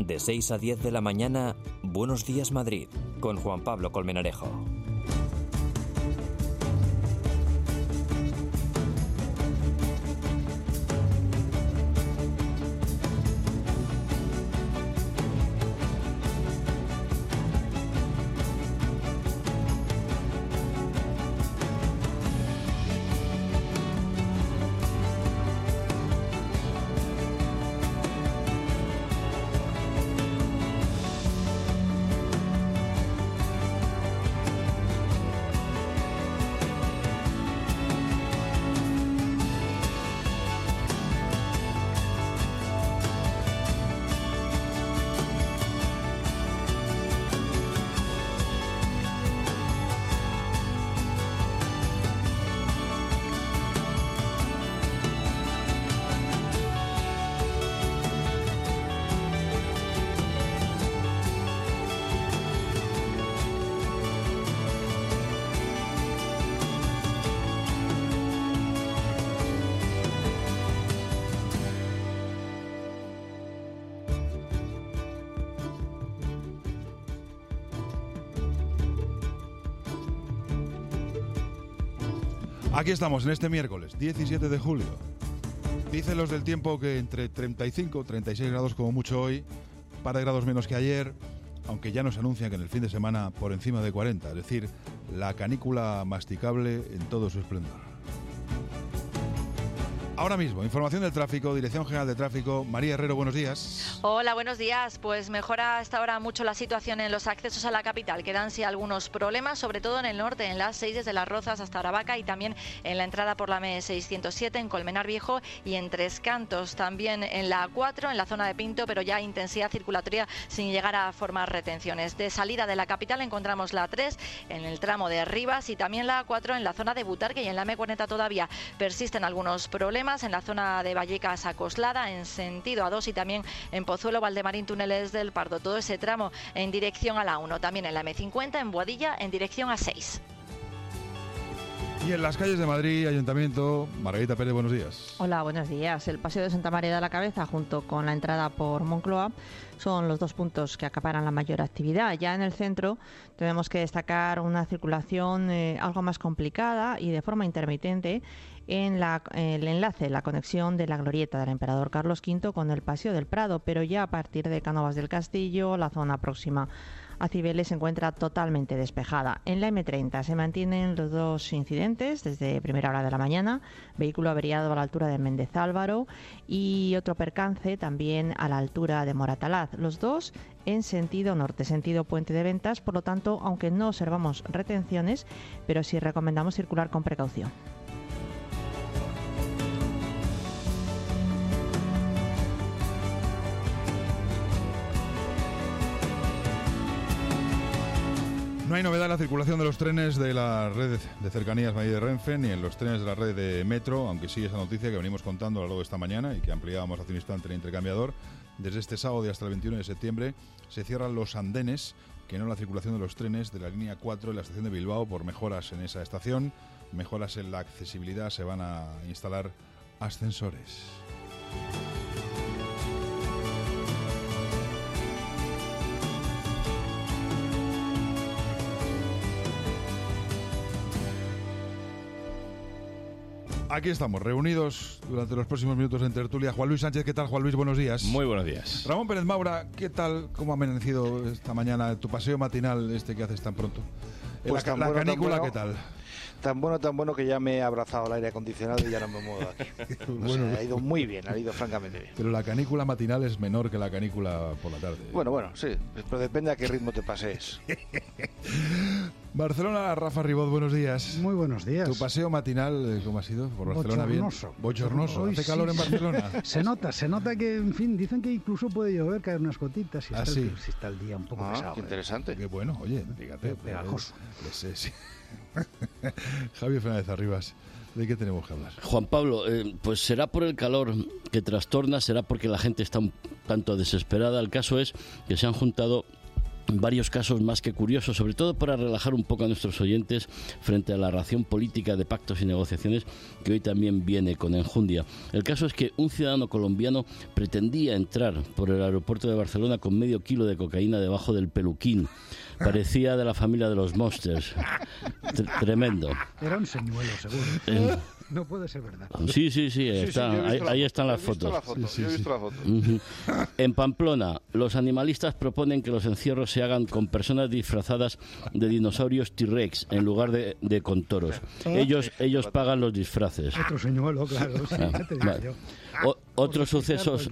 De 6 a 10 de la mañana, Buenos Días Madrid, con Juan Pablo Colmenarejo. Aquí estamos en este miércoles, 17 de julio. Dicen los del tiempo que entre 35 y 36 grados como mucho hoy, un par de grados menos que ayer, aunque ya nos anuncian que en el fin de semana por encima de 40, es decir, la canícula masticable en todo su esplendor. Ahora mismo, información del tráfico, Dirección General de Tráfico. María Herrero, buenos días. Hola, buenos días. Pues mejora hasta ahora mucho la situación en los accesos a la capital. Quedan sí algunos problemas, sobre todo en el norte, en la 6 desde Las Rozas hasta Aravaca y también en la entrada por la M607 en Colmenar Viejo y en Tres Cantos. También en la A4 en la zona de Pinto, pero ya intensidad circulatoria sin llegar a formar retenciones. De salida de la capital encontramos la A3 en el tramo de Rivas y también la A4 en la zona de Butarque y en la M40 todavía persisten algunos problemas en la zona de Vallecas a Coslada en sentido A2 y también en Pozuelo, Valdemarín, Túneles del Pardo, todo ese tramo en dirección a la 1, también en la M50 en Boadilla en dirección a 6. Y en las calles de Madrid, Ayuntamiento, Margarita Pérez, buenos días. Hola, buenos días. El Paseo de Santa María de la Cabeza junto con la entrada por Moncloa son los dos puntos que acaparan la mayor actividad. Ya en el centro tenemos que destacar una circulación algo más complicada y de forma intermitente en el enlace, la conexión de la glorieta del Emperador Carlos V con el Paseo del Prado, pero ya a partir de Cánovas del Castillo, la zona próxima a Cibeles se encuentra totalmente despejada. En la M30 se mantienen los dos incidentes desde primera hora de la mañana, vehículo averiado a la altura de Méndez Álvaro y otro percance también a la altura de Moratalaz, los dos en sentido norte, sentido Puente de Ventas, por lo tanto, aunque no observamos retenciones, pero sí recomendamos circular con precaución. No hay novedad en la circulación de los trenes de la red de cercanías Madrid de Renfe ni en los trenes de la red de metro, aunque sí esa noticia que venimos contando a lo largo de esta mañana y que ampliábamos hace un instante en el intercambiador. Desde este sábado y hasta el 21 de septiembre se cierran los andenes que no la circulación de los trenes de la línea 4 en la estación de Bilbao por mejoras en esa estación, mejoras en la accesibilidad, se van a instalar ascensores. Aquí estamos, reunidos durante los próximos minutos en tertulia. Juan Luis Sánchez, ¿qué tal, Juan Luis? Buenos días. Muy buenos días. Ramón Pérez Maura, ¿qué tal? ¿Cómo ha amanecido esta mañana tu paseo matinal que haces tan pronto? Pues la bueno, canícula, ¿qué tal? Tan bueno que ya me he abrazado al aire acondicionado y ya no me muevo de aquí. Bueno, ha ido muy bien, ha ido francamente bien. Pero la canícula matinal es menor que la canícula por la tarde. Bueno, sí, pero depende a qué ritmo te pasees. Barcelona, Rafa Ribot, buenos días. Muy buenos días. ¿Tu paseo matinal cómo ha sido? ¿Por Barcelona Bochornoso. Bien? Bochornoso. Hoy ¿Hace sí, calor en Barcelona? Se nota que, en fin, dicen que incluso puede llover, caer unas gotitas si, sí. Si está el día un poco pesado. Qué interesante. Qué bueno, oye, fíjate. Pegajoso. Sí. Javier Fernández Arribas, ¿de qué tenemos que hablar? Juan Pablo, pues será por el calor que trastorna, será porque la gente está un tanto desesperada. El caso es que se han juntado varios casos más que curiosos, sobre todo para relajar un poco a nuestros oyentes frente a la ración política de pactos y negociaciones que hoy también viene con enjundia. El caso es que un ciudadano colombiano pretendía entrar por el aeropuerto de Barcelona con medio kilo de cocaína debajo del peluquín. Parecía de la familia de los Monsters. Tremendo. Era un señuelo, seguro. No puede ser verdad. Sí, ahí están las fotos. Yo he visto la foto. En Pamplona, los animalistas proponen que los encierros se hagan con personas disfrazadas de dinosaurios T-Rex en lugar de con toros. Ellos pagan los disfraces. Otro señuelo, claro. Sí, ya te digo yo. Otros sucesos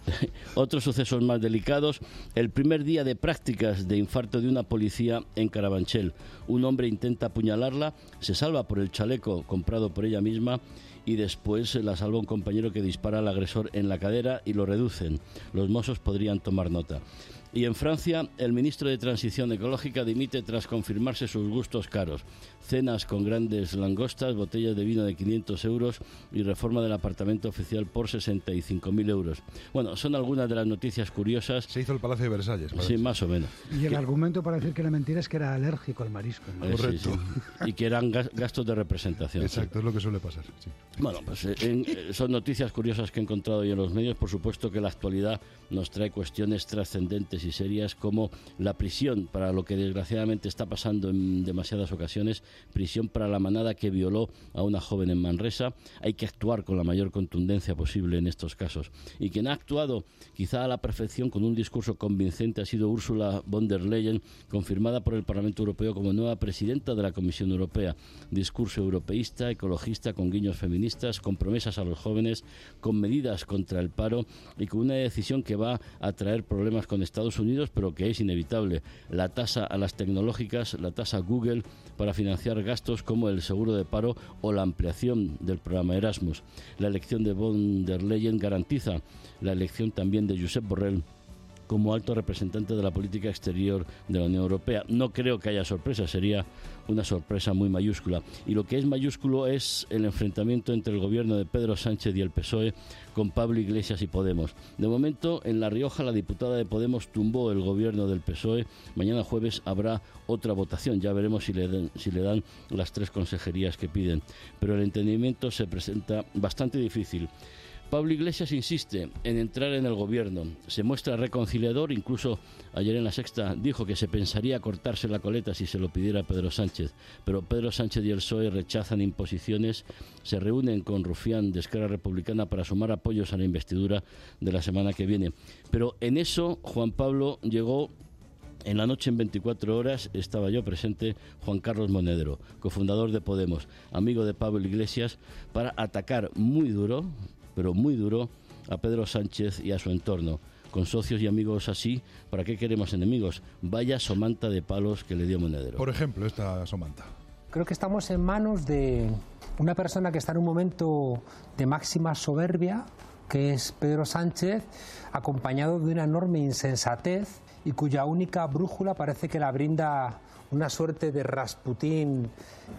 más delicados. El primer día de prácticas de infarto de una policía en Carabanchel. Un hombre intenta apuñalarla, se salva por el chaleco comprado por ella misma y después la salva un compañero que dispara al agresor en la cadera y lo reducen. Los mozos podrían tomar nota. Y en Francia, el ministro de Transición Ecológica dimite tras confirmarse sus gustos caros. Cenas con grandes langostas, botellas de vino de 500 euros y reforma del apartamento oficial por 65.000 euros. Bueno, son algunas de las noticias curiosas. Se hizo el Palacio de Versalles. Parece. Sí, más o menos. Y el argumento para decir que la mentira es que era alérgico al marisco, ¿no? Correcto. Sí. Y que eran gastos de representación. Exacto, sí. Es lo que suele pasar. Sí. Bueno, pues son noticias curiosas que he encontrado hoy en los medios. Por supuesto que la actualidad nos trae cuestiones trascendentes y serias como la prisión para lo que desgraciadamente está pasando en demasiadas ocasiones, prisión para la manada que violó a una joven en Manresa. Hay que actuar con la mayor contundencia posible en estos casos. Y quien ha actuado quizá a la perfección con un discurso convincente ha sido Ursula von der Leyen, confirmada por el Parlamento Europeo como nueva presidenta de la Comisión Europea. Discurso europeísta, ecologista, con guiños feministas, con promesas a los jóvenes, con medidas contra el paro y con una decisión que va a traer problemas con Estados Unidos, pero que es inevitable. La tasa a las tecnológicas, la tasa Google para financiar gastos como el seguro de paro o la ampliación del programa Erasmus. La elección de von der Leyen garantiza la elección también de Josep Borrell como alto representante de la política exterior de la Unión Europea. No creo que haya sorpresa, sería una sorpresa muy mayúscula. Y lo que es mayúsculo es el enfrentamiento entre el gobierno de Pedro Sánchez y el PSOE con Pablo Iglesias y Podemos. De momento, en La Rioja, la diputada de Podemos tumbó el gobierno del PSOE. Mañana jueves habrá otra votación. Ya veremos si le dan las 3 consejerías que piden. Pero el entendimiento se presenta bastante difícil. Pablo Iglesias insiste en entrar en el gobierno, se muestra reconciliador, incluso ayer en La Sexta dijo que se pensaría cortarse la coleta si se lo pidiera Pedro Sánchez, pero Pedro Sánchez y el PSOE rechazan imposiciones, se reúnen con Rufián de Esquerra Republicana para sumar apoyos a la investidura de la semana que viene. Pero en eso Juan Pablo llegó. En la noche, en 24 horas, estaba yo presente, Juan Carlos Monedero, cofundador de Podemos, amigo de Pablo Iglesias, para atacar muy duro, pero muy duro, a Pedro Sánchez y a su entorno. Con socios y amigos así, ¿para qué queremos enemigos? Vaya somanta de palos que le dio Monedero. Por ejemplo, esta somanta. Creo que estamos en manos de una persona que está en un momento de máxima soberbia, que es Pedro Sánchez, acompañado de una enorme insensatez y cuya única brújula parece que la brinda una suerte de Rasputín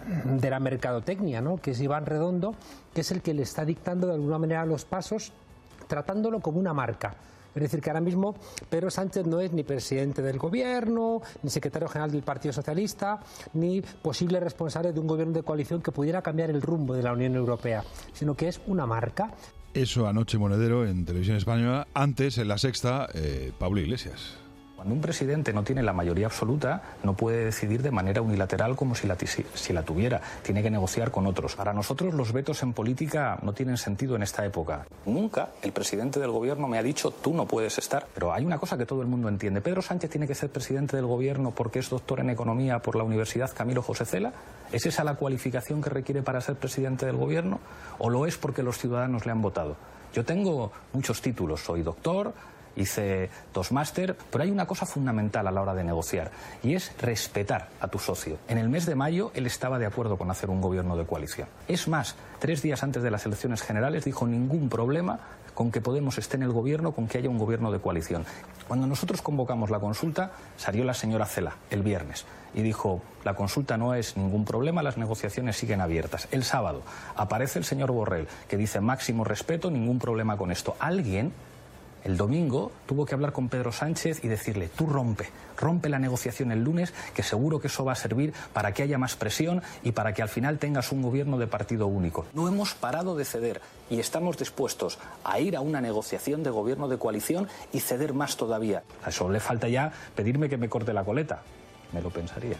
de la mercadotecnia, ¿no? Que es Iván Redondo, que es el que le está dictando de alguna manera los pasos, tratándolo como una marca. Es decir, que ahora mismo Pedro Sánchez no es ni presidente del gobierno, ni secretario general del Partido Socialista, ni posible responsable de un gobierno de coalición que pudiera cambiar el rumbo de la Unión Europea, sino que es una marca. Eso anoche Monedero en Televisión Española, antes en La Sexta, Pablo Iglesias. Cuando un presidente no tiene la mayoría absoluta, no puede decidir de manera unilateral como si la tuviera. Tiene que negociar con otros. Para nosotros los vetos en política no tienen sentido en esta época. Nunca el presidente del gobierno me ha dicho tú no puedes estar. Pero hay una cosa que todo el mundo entiende. ¿Pedro Sánchez tiene que ser presidente del gobierno porque es doctor en economía por la Universidad Camilo José Cela? ¿Es esa la cualificación que requiere para ser presidente del gobierno? ¿O lo es porque los ciudadanos le han votado? Yo tengo muchos títulos. Soy doctor, hice 2 máster, pero hay una cosa fundamental a la hora de negociar y es respetar a tu socio. En el mes de mayo él estaba de acuerdo con hacer un gobierno de coalición. Es más, 3 días antes de las elecciones generales dijo ningún problema con que Podemos esté en el gobierno, con que haya un gobierno de coalición. Cuando nosotros convocamos la consulta, salió la señora Cela el viernes y dijo la consulta no es ningún problema, las negociaciones siguen abiertas. El sábado aparece el señor Borrell que dice máximo respeto, ningún problema con esto. Alguien El domingo tuvo que hablar con Pedro Sánchez y decirle, tú rompe la negociación el lunes, que seguro que eso va a servir para que haya más presión y para que al final tengas un gobierno de partido único. No hemos parado de ceder y estamos dispuestos a ir a una negociación de gobierno de coalición y ceder más todavía. A eso le falta ya pedirme que me corte la coleta. Me lo pensaría.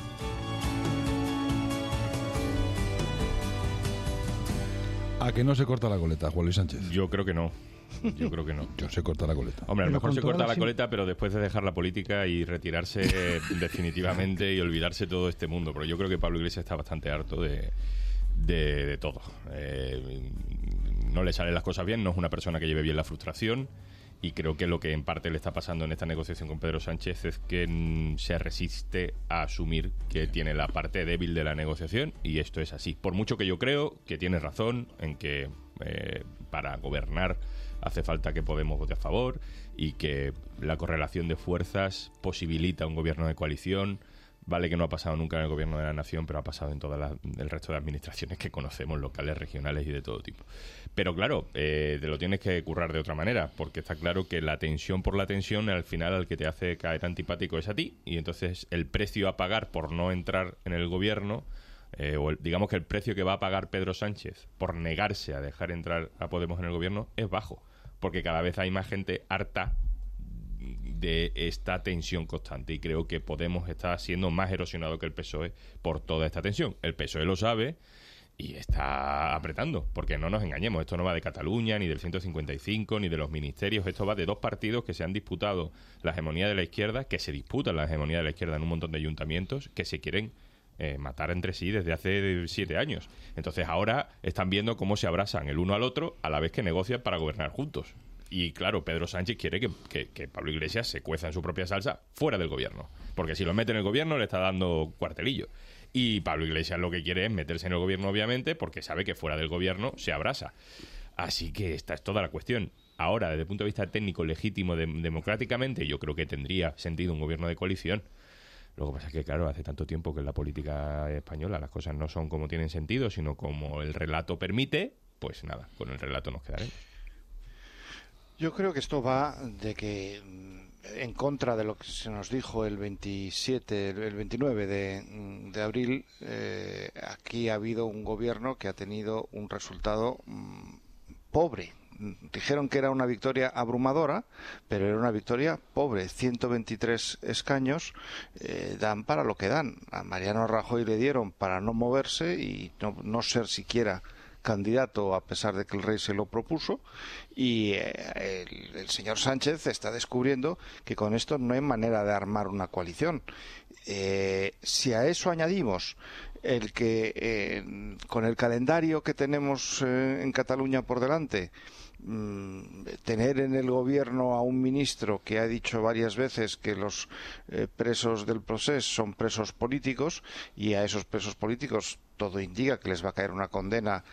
¿A que no se corta la coleta, Juan Luis Sánchez? Yo creo que no. Yo creo que no. Yo se corta la coleta. Hombre, a lo mejor se corta la coleta, pero después de dejar la política y retirarse definitivamente y olvidarse todo este mundo. Pero yo creo que Pablo Iglesias está bastante harto de todo. No le salen las cosas bien, no es una persona que lleve bien la frustración. Y creo que lo que en parte le está pasando en esta negociación con Pedro Sánchez es que se resiste a asumir que tiene la parte débil de la negociación, y esto es así. Por mucho que yo creo que tiene razón en que para gobernar hace falta que Podemos vote a favor y que la correlación de fuerzas posibilita un gobierno de coalición. Vale que no ha pasado nunca en el gobierno de la nación, pero ha pasado en todo el resto de administraciones que conocemos, locales, regionales y de todo tipo. Pero claro, te lo tienes que currar de otra manera, porque está claro que la tensión por la tensión, al final al que te hace caer antipático es a ti, y entonces el precio a pagar por no entrar en el gobierno, digamos que el precio que va a pagar Pedro Sánchez por negarse a dejar entrar a Podemos en el gobierno es bajo, porque cada vez hay más gente harta de esta tensión constante, y creo que Podemos está siendo más erosionado que el PSOE por toda esta tensión. El PSOE lo sabe y está apretando, porque no nos engañemos, esto no va de Cataluña, ni del 155, ni de los ministerios, esto va de dos partidos que se han disputado la hegemonía de la izquierda, que se disputan la hegemonía de la izquierda en un montón de ayuntamientos, que se quieren matar entre sí desde hace 7 años. Entonces ahora están viendo cómo se abrazan el uno al otro a la vez que negocian para gobernar juntos. Y claro, Pedro Sánchez quiere que Pablo Iglesias se cueza en su propia salsa fuera del gobierno, porque si lo mete en el gobierno le está dando cuartelillo. Y Pablo Iglesias lo que quiere es meterse en el gobierno, obviamente, porque sabe que fuera del gobierno se abrasa. Así que esta es toda la cuestión. Ahora, desde el punto de vista técnico, legítimo, democráticamente, yo creo que tendría sentido un gobierno de coalición. Lo que pasa es que, claro, hace tanto tiempo que en la política española las cosas no son como tienen sentido, sino como el relato permite. Pues nada, con el relato nos quedaremos. Yo creo que esto va de que, en contra de lo que se nos dijo el 29 de abril, aquí ha habido un gobierno que ha tenido un resultado pobre. Dijeron que era una victoria abrumadora, pero era una victoria pobre. 123 escaños dan para lo que dan. A Mariano Rajoy le dieron para no moverse y no ser siquiera candidato, a pesar de que el rey se lo propuso, y el señor Sánchez está descubriendo que con esto no hay manera de armar una coalición. Si a eso añadimos el que con el calendario que tenemos en Cataluña por delante, tener en el gobierno a un ministro que ha dicho varias veces que los presos del procés son presos políticos, y a esos presos políticos todo indica que les va a caer una condena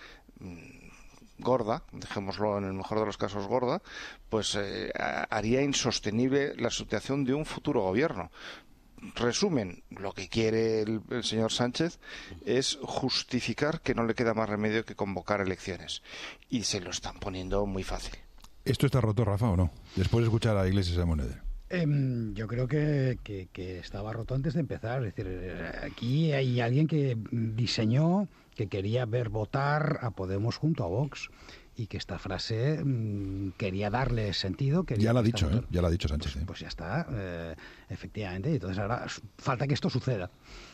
gorda, dejémoslo en el mejor de los casos gorda, pues haría insostenible la situación de un futuro gobierno. Resumen, lo que quiere el señor Sánchez es justificar que no le queda más remedio que convocar elecciones, y se lo están poniendo muy fácil. ¿Esto está roto, Rafa, o no? Después de escuchar a Iglesias y a Moneder. Yo creo que estaba roto antes de empezar. Es decir, aquí hay alguien que diseñó que quería ver votar a Podemos junto a Vox, y que esta frase quería darle sentido. Ya la ha dicho, ya lo ha dicho Sánchez. Pues ya está, efectivamente. Y entonces ahora falta que esto suceda.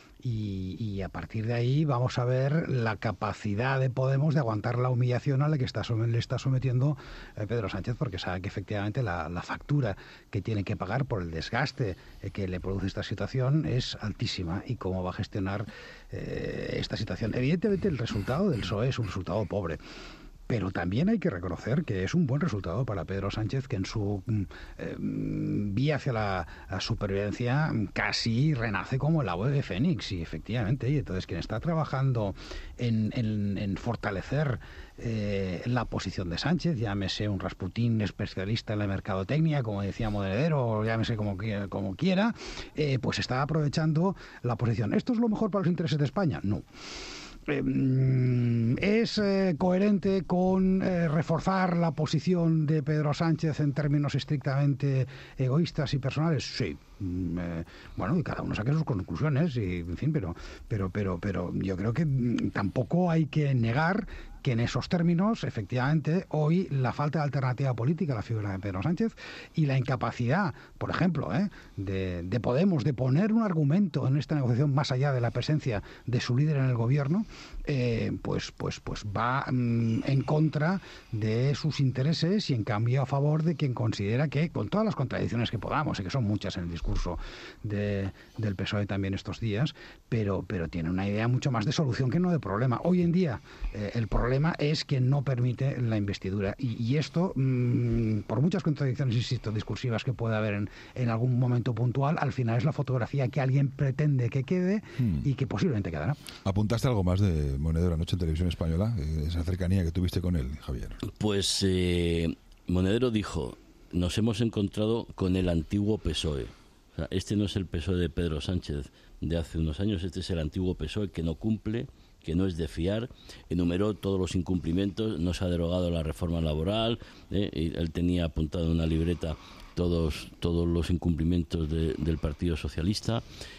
Y a partir de ahí vamos a ver la capacidad de Podemos de aguantar la humillación a la que le está sometiendo Pedro Sánchez, porque sabe que efectivamente la factura que tiene que pagar por el desgaste que le produce esta situación es altísima, y cómo va a gestionar esta situación. Evidentemente el resultado del PSOE es un resultado pobre, pero también hay que reconocer que es un buen resultado para Pedro Sánchez, que en su vía hacia la supervivencia casi renace como el ave de Fénix, y efectivamente, y entonces quien está trabajando en fortalecer la posición de Sánchez, llámese un Rasputín especialista en la mercadotecnia, como decía Monedero, o llámese como quiera, pues está aprovechando la posición. ¿Esto es lo mejor para los intereses de España? No. ¿Es coherente con reforzar la posición de Pedro Sánchez en términos estrictamente egoístas y personales? Sí. Bueno, y cada uno saque sus conclusiones, y, en fin, pero yo creo que tampoco hay que negar que en esos términos, efectivamente, hoy la falta de alternativa política a la figura de Pedro Sánchez y la incapacidad, por ejemplo, de Podemos de poner un argumento en esta negociación más allá de la presencia de su líder en el gobierno, pues va en contra de sus intereses y en cambio a favor de quien considera que, con todas las contradicciones que podamos, y que son muchas en el discurso del PSOE también estos días, pero tiene una idea mucho más de solución que no de problema. Hoy en día el problema es que no permite la investidura y esto, por muchas contradicciones, insisto, discursivas que pueda haber en algún momento puntual, al final es la fotografía que alguien pretende que quede y que posiblemente quedará. ¿Apuntaste algo más de Monedero anoche en Televisión Española? Esa cercanía que tuviste con él, Javier. Pues Monedero dijo: nos hemos encontrado con el antiguo PSOE. O sea, este no es el PSOE de Pedro Sánchez de hace unos años, este es el antiguo PSOE que no cumple, que no es de fiar. Enumeró todos los incumplimientos, no se ha derogado la reforma laboral, y él tenía apuntado en una libreta todos los incumplimientos del Partido Socialista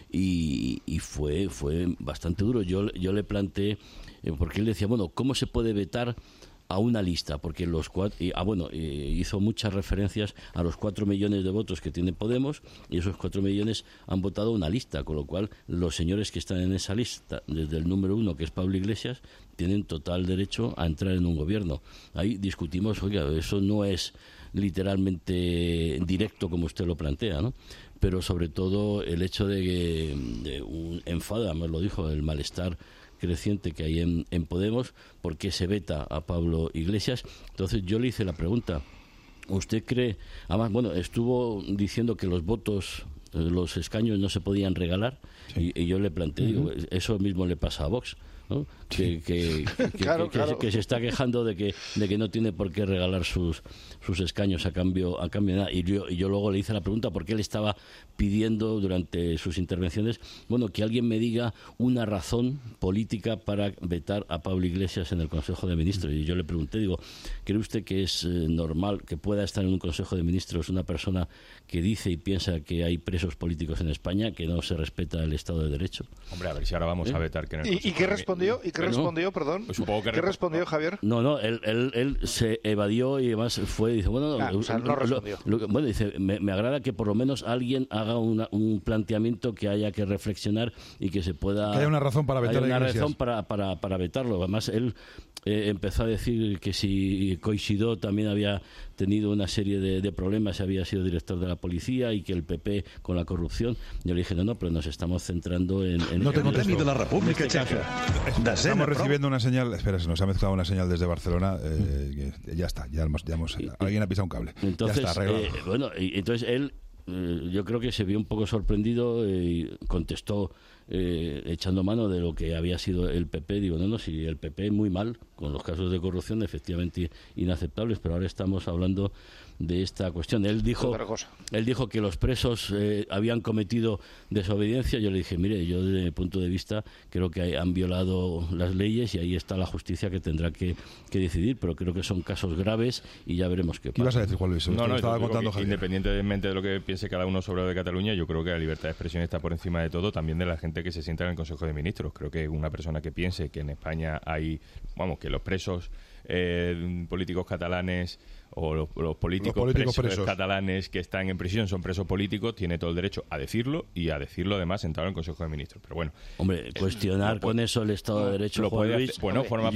y fue bastante duro. Yo le planteé, porque él decía, bueno, ¿cómo se puede vetar a una lista? Porque los cuatro, hizo muchas referencias a los 4 millones de votos que tiene Podemos, y esos 4 millones han votado una lista, con lo cual los señores que están en esa lista, desde el número 1, que es Pablo Iglesias, tienen total derecho a entrar en un gobierno. Ahí discutimos, oiga, eso no es literalmente directo como usted lo plantea, ¿no? Pero sobre todo el hecho de un enfado, además lo dijo, el malestar creciente que hay en Podemos, porque se veta a Pablo Iglesias. Entonces yo le hice la pregunta: ¿usted cree? Además, bueno, estuvo diciendo que los votos, los escaños no se podían regalar, y yo le planteé, digo, eso mismo le pasa a Vox, ¿no? Claro. Que se está quejando de que no tiene por qué regalar sus escaños a cambio de nada. Y yo luego le hice la pregunta porque él estaba pidiendo durante sus intervenciones, bueno, que alguien me diga una razón política para vetar a Pablo Iglesias en el Consejo de Ministros. Y yo le pregunté, digo, ¿cree usted que es normal que pueda estar en un Consejo de Ministros una persona que dice y piensa que hay presos políticos en España, que no se respeta el Estado de Derecho? Hombre, a ver si ahora vamos a vetar que en el ¿Y qué respondió? ¿Qué respondió, Javier? No, él se evadió y además dice, bueno, no respondió. Bueno, dice, me agrada que por lo menos alguien haga un planteamiento que haya que reflexionar y que se pueda... Que haya una razón para vetar a Iglesias. Una razón para vetarlo. Además, él empezó a decir que si Coixidó también había tenido una serie de problemas, había sido director de la policía y que el PP con la corrupción. Yo le dije, no, pero nos estamos centrando en... No te contesto. de la República Checa. Estamos recibiendo una señal, espera, se nos ha mezclado una señal desde Barcelona, ya está, ya hemos alguien ha pisado un cable. Entonces, ya está arreglado. Entonces él, yo creo que se vio un poco sorprendido y contestó echando mano de lo que había sido el PP. Digo, no, si el PP muy mal, con los casos de corrupción efectivamente inaceptables, pero ahora estamos hablando de esta cuestión. Él dijo que los presos habían cometido desobediencia. Yo le dije, mire, yo desde mi punto de vista creo que han violado las leyes y ahí está la justicia que tendrá que decidir, pero creo que son casos graves y ya veremos qué pasa. ¿Qué ibas a decir, Juan Luis? No, estaba contando, independientemente de lo que piense cada uno sobre lo de Cataluña, yo creo que la libertad de expresión está por encima de todo, también de la gente que se sienta en el Consejo de Ministros. Creo que una persona que piense que en España hay, que los presos políticos catalanes o los políticos presos catalanes que están en prisión son presos políticos, tiene todo el derecho a decirlo y a decirlo además sentado en el Consejo de Ministros. Pero bueno, hombre, cuestionar con eso el Estado de Derecho, lo Juan puede Luis, hacer, bueno, forma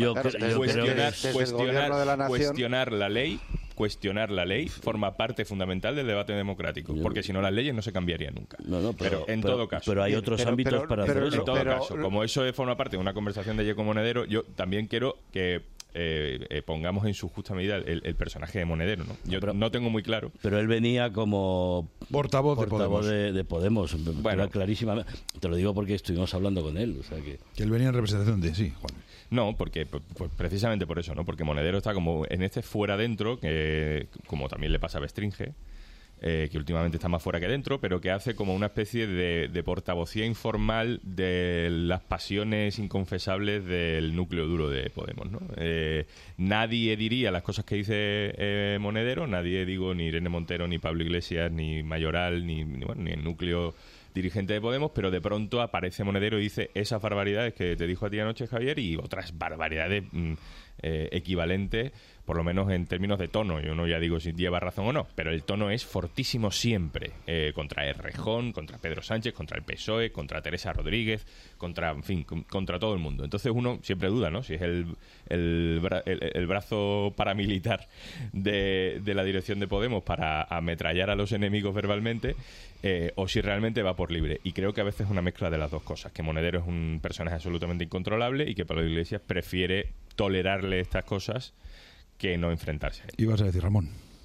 cuestionar la ley forma parte fundamental del debate democrático, porque si no las leyes no se cambiarían nunca. Pero en todo caso. Pero hay otros ámbitos para hacer eso. En todo caso, como eso forma parte de una conversación de Yeco Monedero, yo también quiero que pongamos en su justa medida el personaje de Monedero, ¿no? Yo no tengo muy claro. Pero él venía como portavoz de Podemos. Bueno, clarísimamente. Te lo digo porque estuvimos hablando con él. O sea que él venía en representación de Juan. No, porque pues precisamente por eso, ¿no? Porque Monedero está como en fuera dentro, que como también le pasa a Bestringe. que últimamente está más fuera que dentro, pero que hace como una especie de portavocía informal de las pasiones inconfesables del núcleo duro de Podemos, ¿no? Nadie diría las cosas que dice Monedero, nadie, digo, ni Irene Montero, ni Pablo Iglesias, ni Mayoral, ni el núcleo dirigente de Podemos, pero de pronto aparece Monedero y dice esas barbaridades que te dijo a ti anoche, Javier, y otras barbaridades equivalentes, por lo menos en términos de tono. Yo no ya digo si lleva razón o no, pero el tono es fortísimo siempre, contra Errejón, contra Pedro Sánchez, contra el PSOE, contra Teresa Rodríguez, contra todo el mundo. Entonces uno siempre duda, ¿no?, si es el brazo paramilitar de la dirección de Podemos para ametrallar a los enemigos verbalmente, o si realmente va por libre. Y creo que a veces es una mezcla de las dos cosas, que Monedero es un personaje absolutamente incontrolable y que Pablo Iglesias prefiere tolerarle estas cosas que no enfrentarse a él. ¿Ibas a decir, Ramón?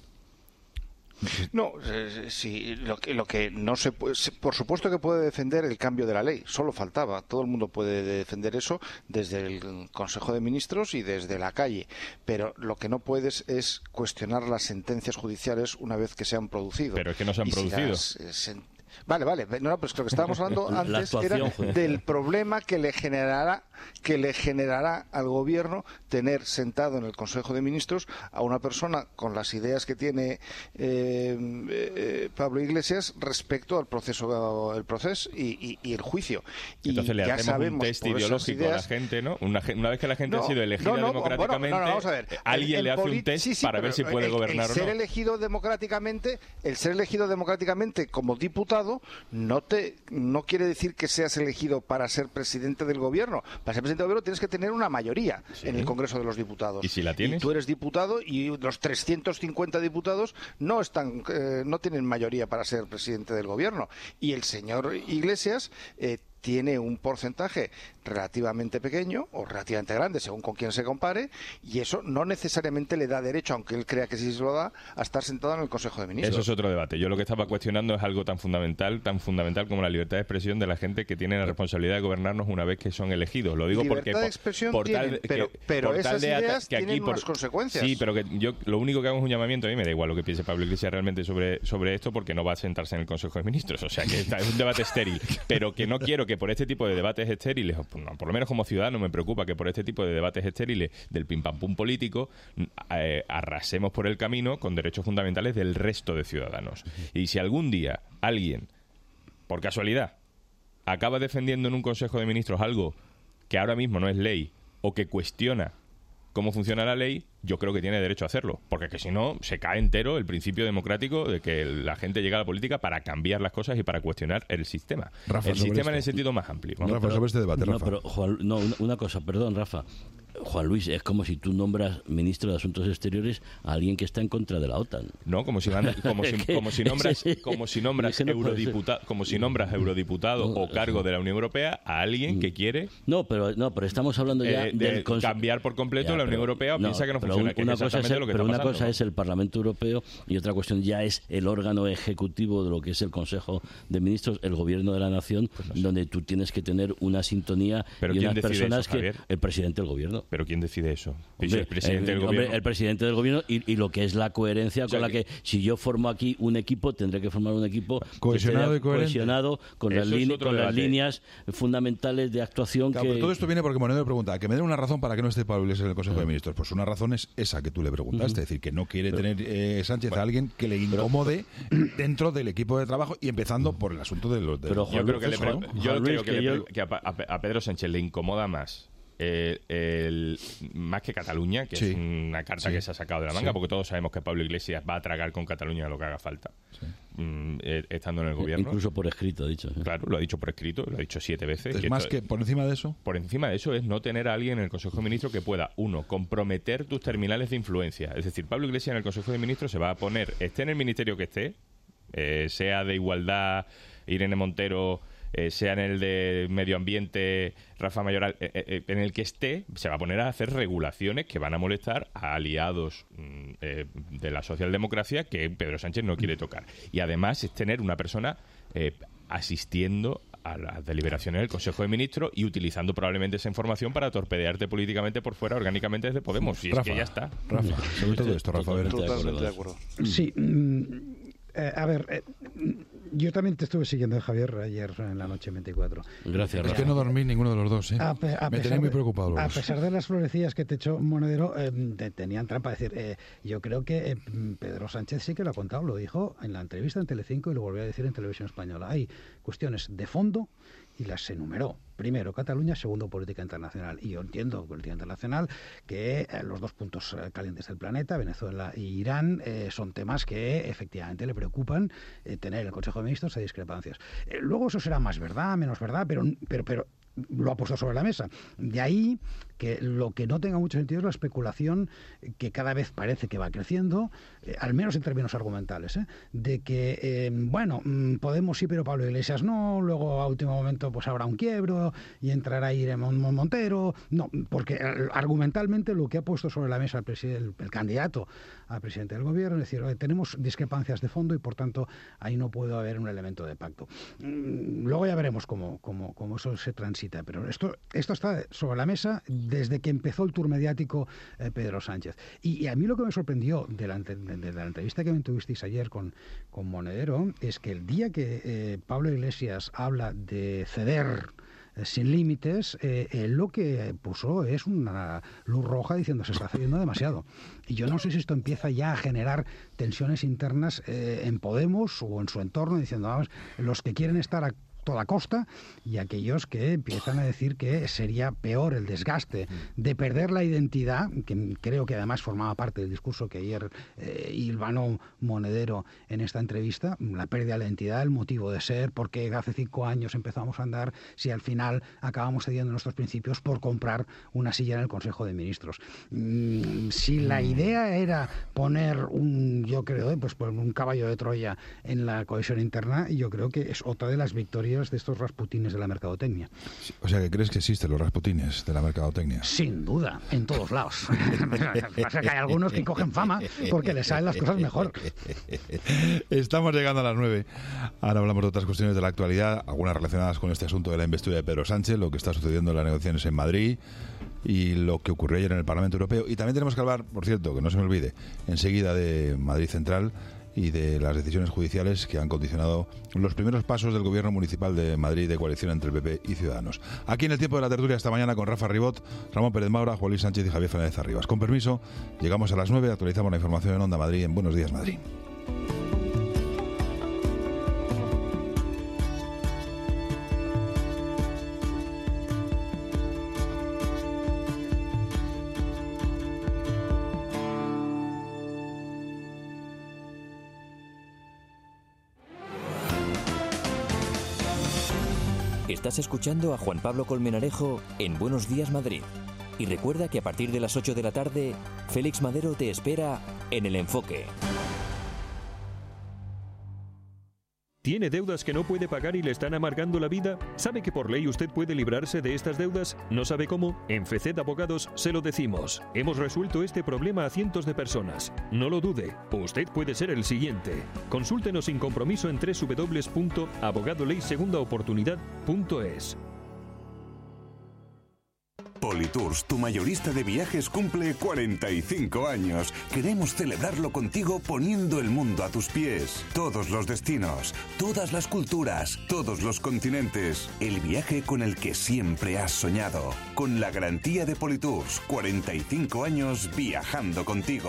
No, sí, lo que no se puede, por supuesto que puede defender el cambio de la ley, solo faltaba, todo el mundo puede defender eso desde el Consejo de Ministros y desde la calle, pero lo que no puedes es cuestionar las sentencias judiciales una vez que se han producido. Pero es que no se han producido. Vale, no, pues lo que estábamos hablando antes era del problema que le generará al gobierno tener sentado en el Consejo de Ministros a una persona con las ideas que tiene Pablo Iglesias respecto al proceso y el juicio. Entonces y le ya hacemos sabemos un test ideológico a la gente, ¿no? Una vez que la gente ha sido elegida democráticamente, vamos a ver, alguien le hace un test para ver si puede gobernar o no. El ser elegido democráticamente como diputado no quiere decir que seas elegido para ser presidente del gobierno. Para ser presidente del gobierno tienes que tener una mayoría en el Congreso de los Diputados. ¿Y si la tienes? Y tú eres diputado y los 350 diputados no tienen mayoría para ser presidente del gobierno. Y el señor Iglesias tiene un porcentaje relativamente pequeño o relativamente grande, según con quién se compare, y eso no necesariamente le da derecho, aunque él crea que sí se lo da, a estar sentado en el Consejo de Ministros. Eso es otro debate. Yo lo que estaba cuestionando es algo tan fundamental como la libertad de expresión de la gente que tiene la responsabilidad de gobernarnos una vez que son elegidos. Lo digo libertad porque de expresión pero esas ideas tienen unas consecuencias. Sí, pero que yo lo único que hago es un llamamiento. A mí me da igual lo que piense Pablo Iglesias realmente sobre esto, porque no va a sentarse en el Consejo de Ministros. O sea, que es un debate estéril. Pero que no quiero que por este tipo de debates estériles, por lo menos como ciudadano me preocupa que por este tipo de debates estériles del pim pam pum político arrasemos por el camino con derechos fundamentales del resto de ciudadanos. Y si algún día alguien, por casualidad, acaba defendiendo en un Consejo de Ministros algo que ahora mismo no es ley o que cuestiona cómo funciona la ley, yo creo que tiene derecho a hacerlo, porque que si no se cae entero el principio democrático de que la gente llega a la política para cambiar las cosas y para cuestionar el sistema. Rafa, el sistema en el sentido más amplio. Rafa, sobre este debate, Rafa. Pero, Juan, una cosa, perdón, Rafa. Juan Luis, es como si tú nombras ministro de Asuntos Exteriores a alguien que está en contra de la OTAN. No, como si nombras eurodiputado o cargo de la Unión Europea a alguien que quiere pero estamos hablando ya de cambiar por completo la Unión Europea o piensa que no funciona. Una cosa es el Parlamento Europeo y otra cuestión ya es el órgano ejecutivo de lo que es el Consejo de Ministros, el Gobierno de la Nación, donde tú tienes que tener una sintonía y unas personas el presidente del Gobierno. ¿Pero quién decide eso? Hombre, el presidente del gobierno. El presidente del gobierno y lo que es la coherencia con la que si yo formo aquí un equipo, tendré que formar un equipo cohesionado y cohesionado con las líneas fundamentales de actuación. Claro, pero todo esto viene porque Monedero pregunta, que me den una razón para que no esté Pablo Iglesias en el Consejo de Ministros. Pues una razón es esa que tú le preguntaste, es decir, que no quiere tener Sánchez a alguien que le incomode dentro del equipo de trabajo y empezando por el asunto de los... Yo creo que a Pedro Sánchez le incomoda más más que Cataluña, que es una carta que se ha sacado de la manga, porque todos sabemos que Pablo Iglesias va a tragar con Cataluña lo que haga falta, estando en el gobierno. Incluso por escrito, ha dicho. Claro, lo ha dicho por escrito, lo ha dicho 7 veces. ¿Es más que por encima de eso? Por encima de eso es no tener a alguien en el Consejo de Ministros que pueda, comprometer tus terminales de influencia. Es decir, Pablo Iglesias en el Consejo de Ministros se va a poner, esté en el ministerio que esté, sea de Igualdad, Irene Montero, sea en el de Medio Ambiente, Rafa Mayoral, en el que esté, se va a poner a hacer regulaciones que van a molestar a aliados de la socialdemocracia que Pedro Sánchez no quiere tocar. Y además es tener una persona asistiendo a las deliberaciones del Consejo de Ministros y utilizando probablemente esa información para torpedearte políticamente por fuera, orgánicamente desde Podemos. Y Rafa, es que ya está. Rafa, sobre todo esto, Rafa. Totalmente de acuerdo. Sí. Yo también te estuve siguiendo, Javier, ayer en la noche 24. Gracias, Es que no dormí ninguno de los dos, ¿eh? Me tenéis muy preocupado los A dos. pesar de las florecillas que te echó Monedero, tenían trampa. Es decir, yo creo que Pedro Sánchez sí que lo ha contado, lo dijo en la entrevista en Telecinco y lo volvió a decir en Televisión Española. Hay cuestiones de fondo y las enumeró. Primero, Cataluña, segundo, política internacional. Y yo entiendo, política internacional, que los dos puntos calientes del planeta, Venezuela e Irán, son temas que efectivamente le preocupan tener en el Consejo de Ministros de discrepancias. Luego eso será más verdad, menos verdad, pero lo ha puesto sobre la mesa. De ahí que lo que no tenga mucho sentido es la especulación que cada vez parece que va creciendo, al menos en términos argumentales, de que, Podemos sí, pero Pablo Iglesias no, luego a último momento pues habrá un quiebro y entrará Irene Montero. No, porque argumentalmente lo que ha puesto sobre la mesa el candidato a presidente del gobierno es decir, tenemos discrepancias de fondo y por tanto ahí no puede haber un elemento de pacto. Luego ya veremos cómo eso se transita, pero esto está sobre la mesa desde que empezó el tour mediático Pedro Sánchez. Y a mí lo que me sorprendió de la entrevista que me tuvisteis ayer con Monedero es que el día que Pablo Iglesias habla de ceder sin límites, él lo que puso es una luz roja diciendo se está cediendo demasiado. Y yo no sé si esto empieza ya a generar tensiones internas en Podemos o en su entorno, diciendo, vamos, los que quieren estar a toda costa y aquellos que empiezan a decir que sería peor el desgaste de perder la identidad, que creo que además formaba parte del discurso que ayer hilvanó Monedero en esta entrevista, la pérdida de la identidad, el motivo de ser, porque hace 5 años empezamos a andar, si al final acabamos cediendo nuestros principios por comprar una silla en el Consejo de Ministros. Si la idea era poner un caballo de Troya en la cohesión interna, yo creo que es otra de las victorias de estos rasputines de la mercadotecnia. O sea, que crees que existen los rasputines de la mercadotecnia. Sin duda, en todos lados. Pasa que hay algunos que cogen fama porque les salen las cosas mejor. Estamos llegando a las 9. Ahora hablamos de otras cuestiones de la actualidad, algunas relacionadas con este asunto de la investidura de Pedro Sánchez, lo que está sucediendo en las negociaciones en Madrid y lo que ocurrió ayer en el Parlamento Europeo. Y también tenemos que hablar, por cierto, que no se me olvide, enseguida de Madrid Central y de las decisiones judiciales que han condicionado los primeros pasos del gobierno municipal de Madrid de coalición entre el PP y Ciudadanos. Aquí en el tiempo de la tertulia esta mañana con Rafa Ribot, Ramón Pérez Maura, Juan Luis Sánchez y Javier Fernández Arribas. Con permiso, llegamos a las 9, actualizamos la información en Onda Madrid en Buenos Días Madrid. Estás escuchando a Juan Pablo Colmenarejo en Buenos Días Madrid. Y recuerda que a partir de las 8 de la tarde, Félix Madero te espera en El Enfoque. ¿Tiene deudas que no puede pagar y le están amargando la vida? ¿Sabe que por ley usted puede librarse de estas deudas? ¿No sabe cómo? En FECED Abogados se lo decimos. Hemos resuelto este problema a cientos de personas. No lo dude, usted puede ser el siguiente. Consúltenos sin compromiso en www.abogadoleysegundaoportunidad.es. Politours, tu mayorista de viajes, cumple 45 años. Queremos celebrarlo contigo poniendo el mundo a tus pies. Todos los destinos, todas las culturas, todos los continentes. El viaje con el que siempre has soñado. Con la garantía de Politours, 45 años viajando contigo.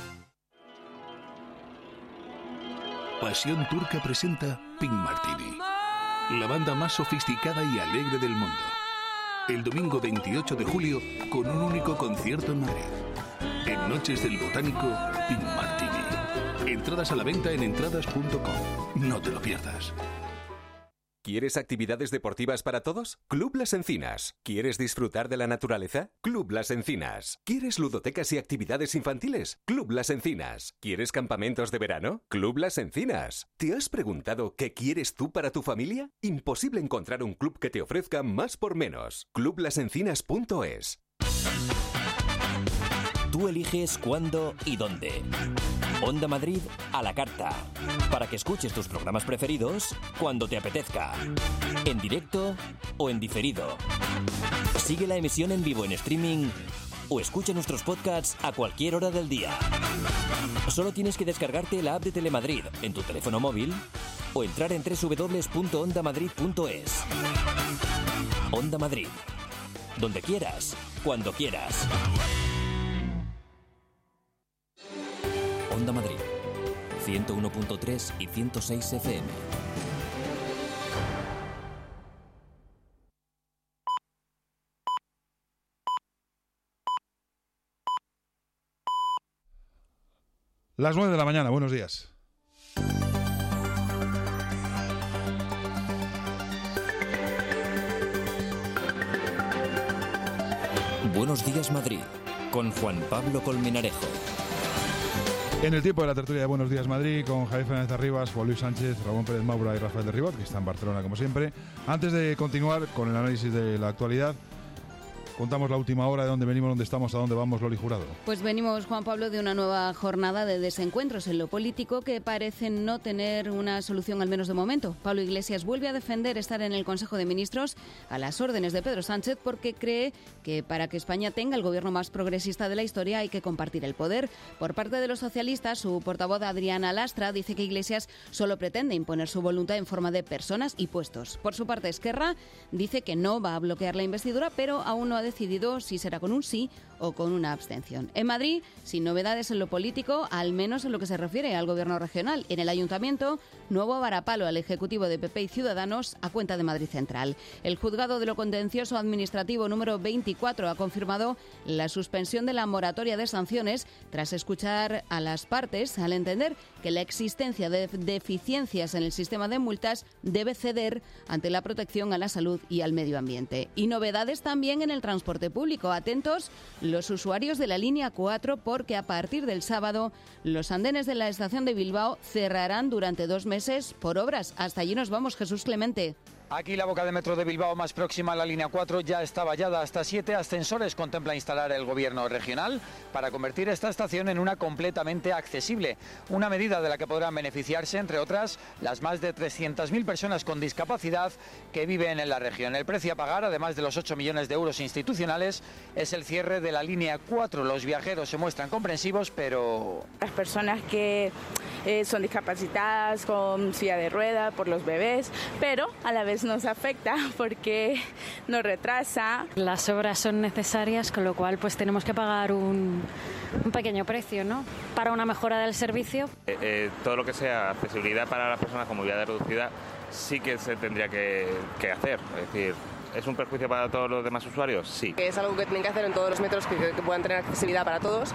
Pasión Turca presenta Pink Martini, la banda más sofisticada y alegre del mundo. El domingo 28 de julio, con un único concierto en Madrid. En Noches del Botánico, Pink Martini. Entradas a la venta en entradas.com. No te lo pierdas. ¿Quieres actividades deportivas para todos? Club Las Encinas. ¿Quieres disfrutar de la naturaleza? Club Las Encinas. ¿Quieres ludotecas y actividades infantiles? Club Las Encinas. ¿Quieres campamentos de verano? Club Las Encinas. ¿Te has preguntado qué quieres tú para tu familia? Imposible encontrar un club que te ofrezca más por menos. Clublasencinas.es. Tú eliges cuándo y dónde. Onda Madrid a la carta. Para que escuches tus programas preferidos cuando te apetezca. En directo o en diferido. Sigue la emisión en vivo en streaming o escucha nuestros podcasts a cualquier hora del día. Solo tienes que descargarte la app de Telemadrid en tu teléfono móvil o entrar en www.ondamadrid.es. Onda Madrid. Donde quieras, cuando quieras. Onda Madrid. 101.3 y 106 FM. Las 9 de la mañana, buenos días. Buenos días, Madrid, con Juan Pablo Colmenarejo. En el tiempo de la tertulia de Buenos Días Madrid, con Javier Fernández Arribas, Juan Luis Sánchez, Ramón Pérez Maura y Rafael de Ribot, que está en Barcelona como siempre. Antes de continuar con el análisis de la actualidad, contamos la última hora, de dónde venimos, dónde estamos, a dónde vamos, Loli Jurado. Pues venimos, Juan Pablo, de una nueva jornada de desencuentros en lo político que parecen no tener una solución, al menos de momento. Pablo Iglesias vuelve a defender estar en el Consejo de Ministros a las órdenes de Pedro Sánchez porque cree que para que España tenga el gobierno más progresista de la historia hay que compartir el poder. Por parte de los socialistas, su portavoz Adriana Lastra dice que Iglesias solo pretende imponer su voluntad en forma de personas y puestos. Por su parte, Esquerra dice que no va a bloquear la investidura, pero aún no ha decidido si será con un sí o con una abstención. En Madrid, sin novedades en lo político, al menos en lo que se refiere al gobierno regional. En el Ayuntamiento, nuevo varapalo al Ejecutivo de PP y Ciudadanos a cuenta de Madrid Central. El Juzgado de lo Contencioso Administrativo número 24 ha confirmado la suspensión de la moratoria de sanciones tras escuchar a las partes al entender que la existencia de deficiencias en el sistema de multas debe ceder ante la protección a la salud y al medio ambiente. Y novedades también en el transporte público. Atentos los usuarios de la línea 4 porque a partir del sábado los andenes de la estación de Bilbao cerrarán durante 2 meses por obras. Hasta allí nos vamos, Jesús Clemente. Aquí la boca de metro de Bilbao más próxima a la línea 4 ya está vallada. Hasta 7 ascensores contempla instalar el gobierno regional para convertir esta estación en una completamente accesible. Una medida de la que podrán beneficiarse, entre otras, las más de 300.000 personas con discapacidad que viven en la región. El precio a pagar, además de los 8 millones de euros institucionales, es el cierre de la línea 4. Los viajeros se muestran comprensivos, pero... Las personas que son discapacitadas, con silla de rueda, por los bebés, pero a la vez nos afecta porque nos retrasa. Las obras son necesarias, con lo cual pues tenemos que pagar un pequeño precio, ¿no?, para una mejora del servicio. Todo lo que sea accesibilidad para las personas con movilidad reducida sí que se tendría que hacer, es decir... ¿Es un perjuicio para todos los demás usuarios? Sí. Es algo que tienen que hacer en todos los metros que puedan tener accesibilidad para todos.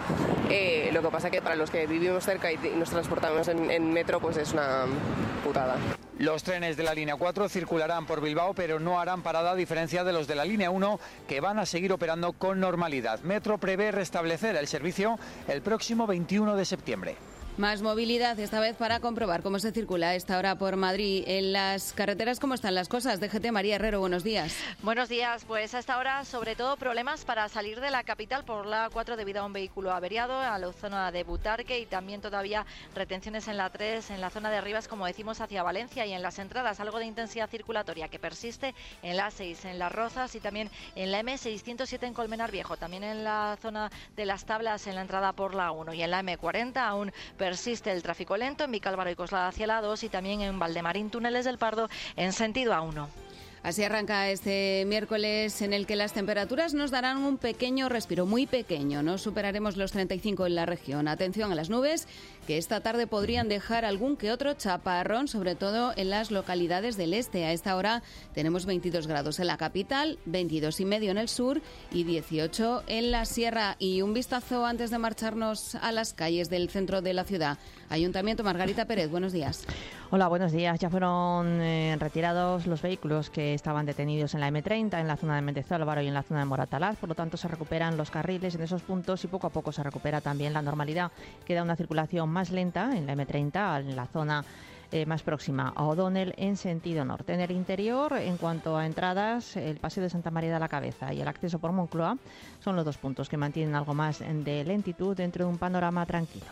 Lo que pasa que para los que vivimos cerca y nos transportamos en metro, pues es una putada. Los trenes de la línea 4 circularán por Bilbao, pero no harán parada, a diferencia de los de la línea 1, que van a seguir operando con normalidad. Metro prevé restablecer el servicio el próximo 21 de septiembre. Más movilidad, esta vez para comprobar cómo se circula a esta hora por Madrid. En las carreteras, ¿cómo están las cosas? DGT, María Herrero, buenos días. Buenos días, pues a esta hora sobre todo problemas para salir de la capital por la 4 debido a un vehículo averiado a la zona de Butarque y también todavía retenciones en la 3 en la zona de Rivas, como decimos, hacia Valencia, y en las entradas algo de intensidad circulatoria que persiste en la 6 en Las Rozas y también en la M607 en Colmenar Viejo, también en la zona de Las Tablas en la entrada por la 1 y en la M40 aún persiste el tráfico lento en Vicálvaro y Coslada hacia la 2 y también en Valdemarín, Túneles del Pardo en sentido A1. Así arranca este miércoles en el que las temperaturas nos darán un pequeño respiro, muy pequeño. No superaremos los 35 en la región. Atención a las nubes, que esta tarde podrían dejar algún que otro chaparrón, sobre todo en las localidades del este. A esta hora tenemos 22 grados en la capital, 22,5 en el sur y 18 en la sierra. Y un vistazo antes de marcharnos a las calles del centro de la ciudad. Ayuntamiento, Margarita Pérez, buenos días. Hola, buenos días. Ya fueron retirados los vehículos que estaban detenidos en la M30, en la zona de Méndez Álvaro y en la zona de Moratalaz. Por lo tanto, se recuperan los carriles en esos puntos y poco a poco se recupera también la normalidad. Queda una circulación más lenta en la M30, en la zona más próxima a O'Donnell en sentido norte. En el interior, en cuanto a entradas, el Paseo de Santa María de la Cabeza y el acceso por Moncloa son los dos puntos que mantienen algo más de lentitud dentro de un panorama tranquilo.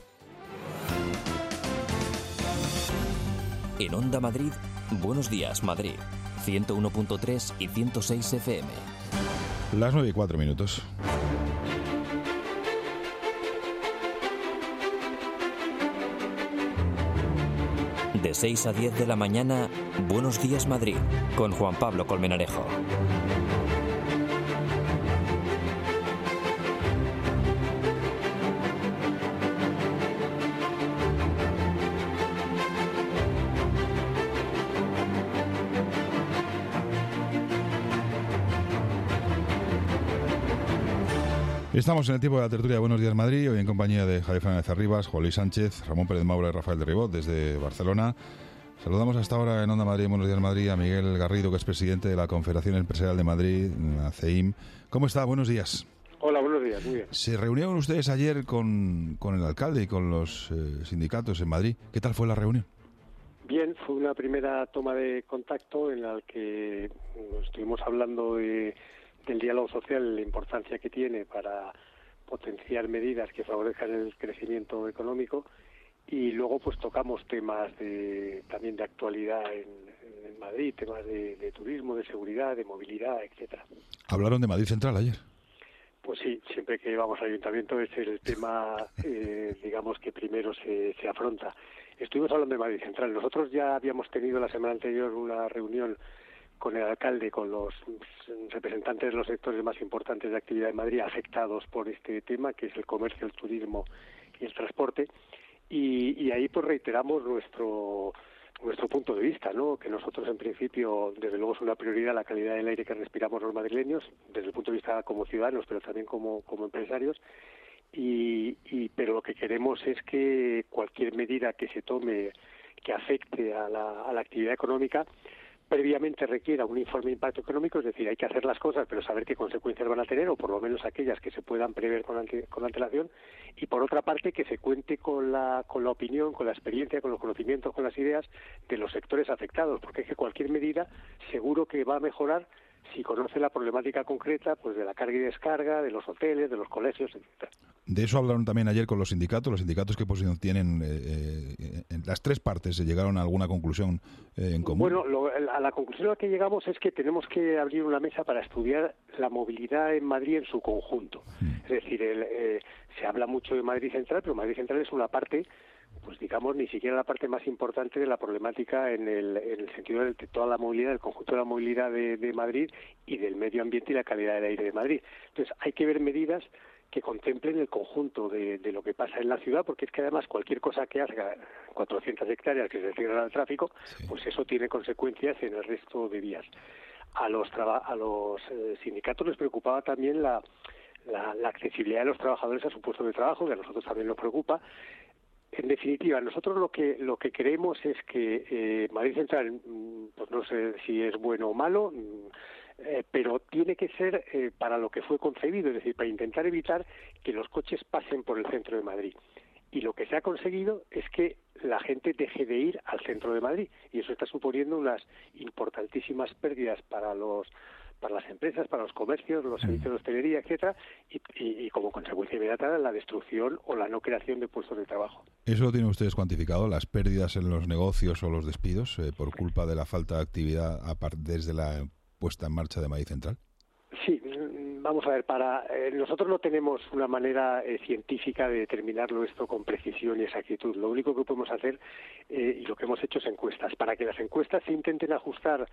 En Onda Madrid, Buenos Días Madrid, 101.3 y 106 FM. Las 9:04. De 6 a 10 de la mañana, Buenos Días Madrid, con Juan Pablo Colmenarejo. Estamos en el tiempo de la tertulia de Buenos Días Madrid, hoy en compañía de Javier Fernández Arribas, Juan Luis Sánchez, Ramón Pérez Maura y Rafael de Ribot desde Barcelona. Saludamos hasta ahora en Onda Madrid, en Buenos Días Madrid, a Miguel Garrido, que es presidente de la Confederación Empresarial de Madrid, la CEIM. ¿Cómo está? Buenos días. Hola, buenos días, muy bien. Se reunieron ustedes ayer con el alcalde y con los sindicatos en Madrid. ¿Qué tal fue la reunión? Bien, fue una primera toma de contacto en la que estuvimos hablando del diálogo social, la importancia que tiene para potenciar medidas que favorezcan el crecimiento económico, y luego pues tocamos temas también de actualidad en Madrid, temas de turismo, de seguridad, de movilidad, etcétera. ¿Hablaron de Madrid Central ayer? Pues sí, siempre que vamos al ayuntamiento es el tema, digamos, que primero se afronta. Estuvimos hablando de Madrid Central. Nosotros ya habíamos tenido la semana anterior una reunión con el alcalde, con los representantes de los sectores más importantes de actividad en Madrid afectados por este tema, que es el comercio, el turismo y el transporte, y ahí pues reiteramos nuestro punto de vista, ¿no? Que nosotros en principio, desde luego, es una prioridad la calidad del aire que respiramos los madrileños, desde el punto de vista como ciudadanos, pero también como empresarios, pero lo que queremos es que cualquier medida que se tome que afecte a la actividad económica previamente requiera un informe de impacto económico, es decir, hay que hacer las cosas pero saber qué consecuencias van a tener, o por lo menos aquellas que se puedan prever con antelación, y por otra parte que se cuente con la opinión, con la experiencia, con los conocimientos, con las ideas de los sectores afectados, porque es que cualquier medida seguro que va a mejorar si conoce la problemática concreta, pues de la carga y descarga, de los hoteles, de los colegios, etcétera. De eso hablaron también ayer con los sindicatos. ¿Qué posición tienen? En las tres partes llegaron a alguna conclusión en común. Bueno, a la conclusión a la que llegamos es que tenemos que abrir una mesa para estudiar la movilidad en Madrid en su conjunto. Es decir, se habla mucho de Madrid Central, pero Madrid Central es una parte, pues digamos, ni siquiera la parte más importante de la problemática en el sentido de toda la movilidad, el conjunto de la movilidad de Madrid y del medio ambiente y la calidad del aire de Madrid. Entonces, hay que ver medidas que contemplen el conjunto de lo que pasa en la ciudad, porque es que además cualquier cosa que haga 400 hectáreas que se cierran al tráfico, pues eso tiene consecuencias en el resto de vías. A los sindicatos les preocupaba también la accesibilidad de los trabajadores a su puesto de trabajo, que a nosotros también nos preocupa. En definitiva, nosotros lo que creemos es que Madrid Central, pues no sé si es bueno o malo, pero tiene que ser para lo que fue concebido, es decir, para intentar evitar que los coches pasen por el centro de Madrid. Y lo que se ha conseguido es que la gente deje de ir al centro de Madrid, y eso está suponiendo unas importantísimas pérdidas para las empresas, para los comercios, los servicios de hostelería, etcétera, y como consecuencia inmediata la destrucción o la no creación de puestos de trabajo. ¿Eso lo tienen ustedes cuantificado, las pérdidas en los negocios o los despidos por culpa de la falta de actividad desde la puesta en marcha de Madrid Central? Sí, vamos a ver, nosotros no tenemos una manera científica de determinarlo esto con precisión y exactitud. Lo único que podemos hacer, y lo que hemos hecho, es encuestas. Para que las encuestas se intenten ajustar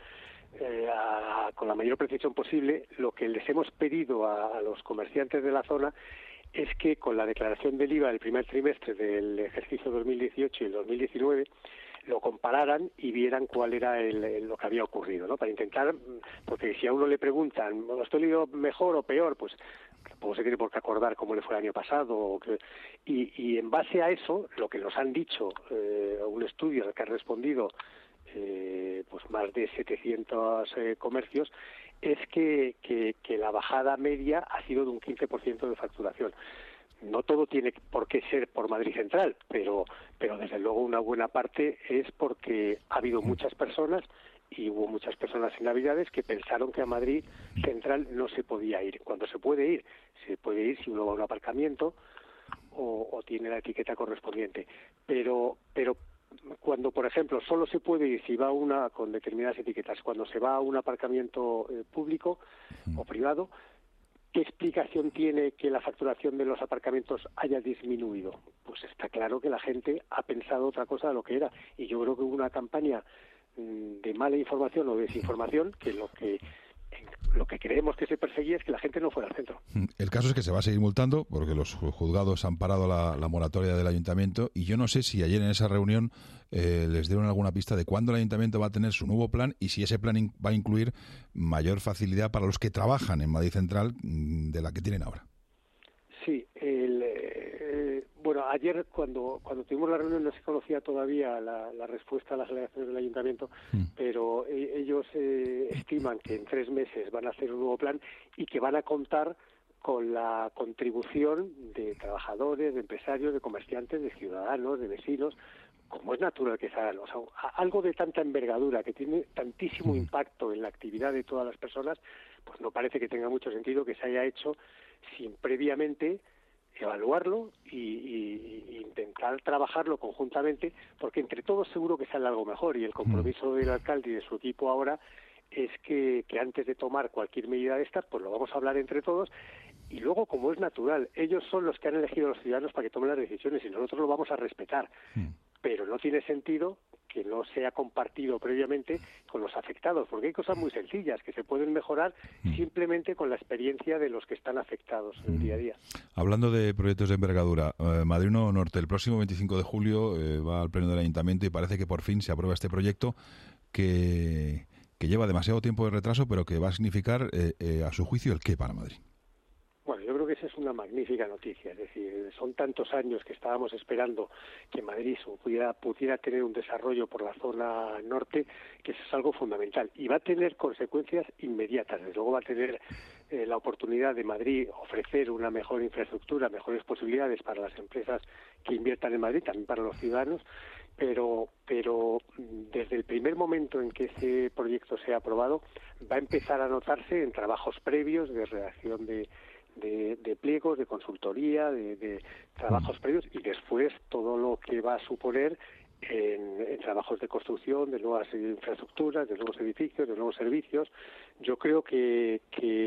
con la mayor precisión posible, lo que les hemos pedido a los comerciantes de la zona es que con la declaración del IVA del primer trimestre del ejercicio 2018 y el 2019 lo compararan y vieran cuál era lo que había ocurrido, ¿no? Para intentar, porque si a uno le preguntan, ¿esto le ha ido mejor o peor? Pues tampoco se tiene por qué acordar cómo le fue el año pasado. Y en base a eso, lo que nos han dicho, un estudio al que han respondido pues más de 700 comercios, es que la bajada media ha sido de un 15% de facturación. No todo tiene por qué ser por Madrid Central, pero desde luego una buena parte es porque ha habido muchas personas, y hubo muchas personas en Navidades, que pensaron que a Madrid Central no se podía ir. Cuando se puede ir si uno va a un aparcamiento o tiene la etiqueta correspondiente. Pero cuando, por ejemplo, solo se puede ir si va con determinadas etiquetas, cuando se va a un aparcamiento público o privado, ¿qué explicación tiene que la facturación de los aparcamientos haya disminuido? pues está claro que la gente ha pensado otra cosa de lo que era. Y yo creo que hubo una campaña de mala información o desinformación que lo que creemos que se perseguía es que la gente no fuera al centro. El caso es que se va a seguir multando porque los juzgados han parado la moratoria del ayuntamiento, y yo no sé si ayer en esa reunión les dieron alguna pista de cuándo el ayuntamiento va a tener su nuevo plan y si ese plan va a incluir mayor facilidad para los que trabajan en Madrid Central de la que tienen ahora. Sí, bueno, ayer cuando tuvimos la reunión no se conocía todavía la respuesta a las alegaciones del ayuntamiento, pero ellos estiman que en 3 meses van a hacer un nuevo plan y que van a contar con la contribución de trabajadores, de empresarios, de comerciantes, de ciudadanos, de vecinos, como es natural que se hagan. O sea, algo de tanta envergadura, que tiene tantísimo impacto en la actividad de todas las personas, pues no parece que tenga mucho sentido que se haya hecho sin previamente evaluarlo y intentar trabajarlo conjuntamente, porque entre todos seguro que sale algo mejor, y el compromiso del alcalde y de su equipo ahora es que antes de tomar cualquier medida de estas, pues lo vamos a hablar entre todos, y luego, como es natural, ellos son los que han elegido a los ciudadanos para que tomen las decisiones y nosotros lo vamos a respetar, pero no tiene sentido que no sea compartido previamente con los afectados, porque hay cosas muy sencillas que se pueden mejorar simplemente con la experiencia de los que están afectados en el día a día. Hablando de proyectos de envergadura, Madrid Norte, el próximo 25 de julio va al pleno del ayuntamiento y parece que por fin se aprueba este proyecto que lleva demasiado tiempo de retraso, pero que va a significar, a su juicio, el qué para Madrid. Bueno, yo creo que esa es una magnífica noticia, es decir, son tantos años que estábamos esperando que Madrid pudiera tener un desarrollo por la zona norte, que eso es algo fundamental, y va a tener consecuencias inmediatas. Desde luego va a tener la oportunidad de Madrid ofrecer una mejor infraestructura, mejores posibilidades para las empresas que inviertan en Madrid, también para los ciudadanos, pero desde el primer momento en que ese proyecto sea aprobado va a empezar a notarse en trabajos previos de redacción de pliegos, de consultoría, de trabajos previos, y después todo lo que va a suponer en trabajos de construcción, de nuevas infraestructuras, de nuevos edificios, de nuevos servicios. Yo creo que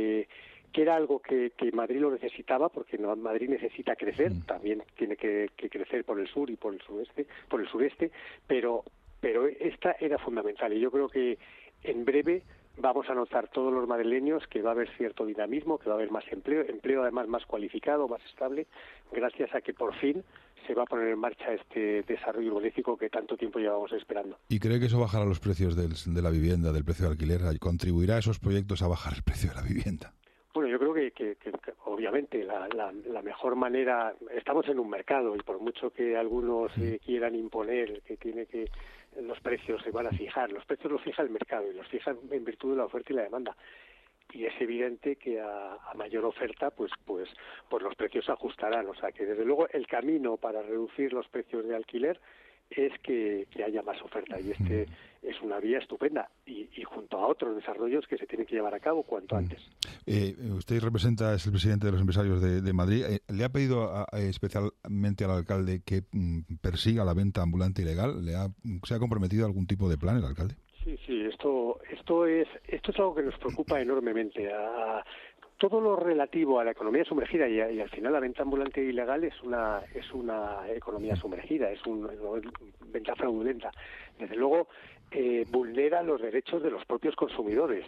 era algo que Madrid lo necesitaba, porque Madrid necesita crecer, también tiene que crecer por el sur y por el sureste, pero esta era fundamental, y yo creo que en breve vamos a notar todos los madrileños que va a haber cierto dinamismo, que va a haber más empleo además más cualificado, más estable, gracias a que por fin se va a poner en marcha este desarrollo urbanístico que tanto tiempo llevamos esperando. ¿Y cree que eso bajará los precios de la vivienda, del precio de alquiler? ¿Contribuirá a esos proyectos a bajar el precio de la vivienda? Bueno, yo creo que obviamente la mejor manera, estamos en un mercado y por mucho que algunos quieran imponer que los precios se van a fijar, los precios los fija el mercado y los fijan en virtud de la oferta y la demanda. Y es evidente que a mayor oferta, pues los precios se ajustarán. O sea que desde luego el camino para reducir los precios de alquiler es que haya más oferta, y este es una vía estupenda y junto a otros desarrollos que se tienen que llevar a cabo cuanto antes. Usted es el presidente de los empresarios de Madrid. ¿Le ha pedido especialmente al alcalde que persiga la venta ambulante ilegal? ¿Se ha comprometido a algún tipo de plan el alcalde? Sí, esto es algo que nos preocupa enormemente. Todo lo relativo a la economía sumergida y al final la venta ambulante ilegal es una economía sumergida, es una venta fraudulenta. Desde luego vulnera los derechos de los propios consumidores.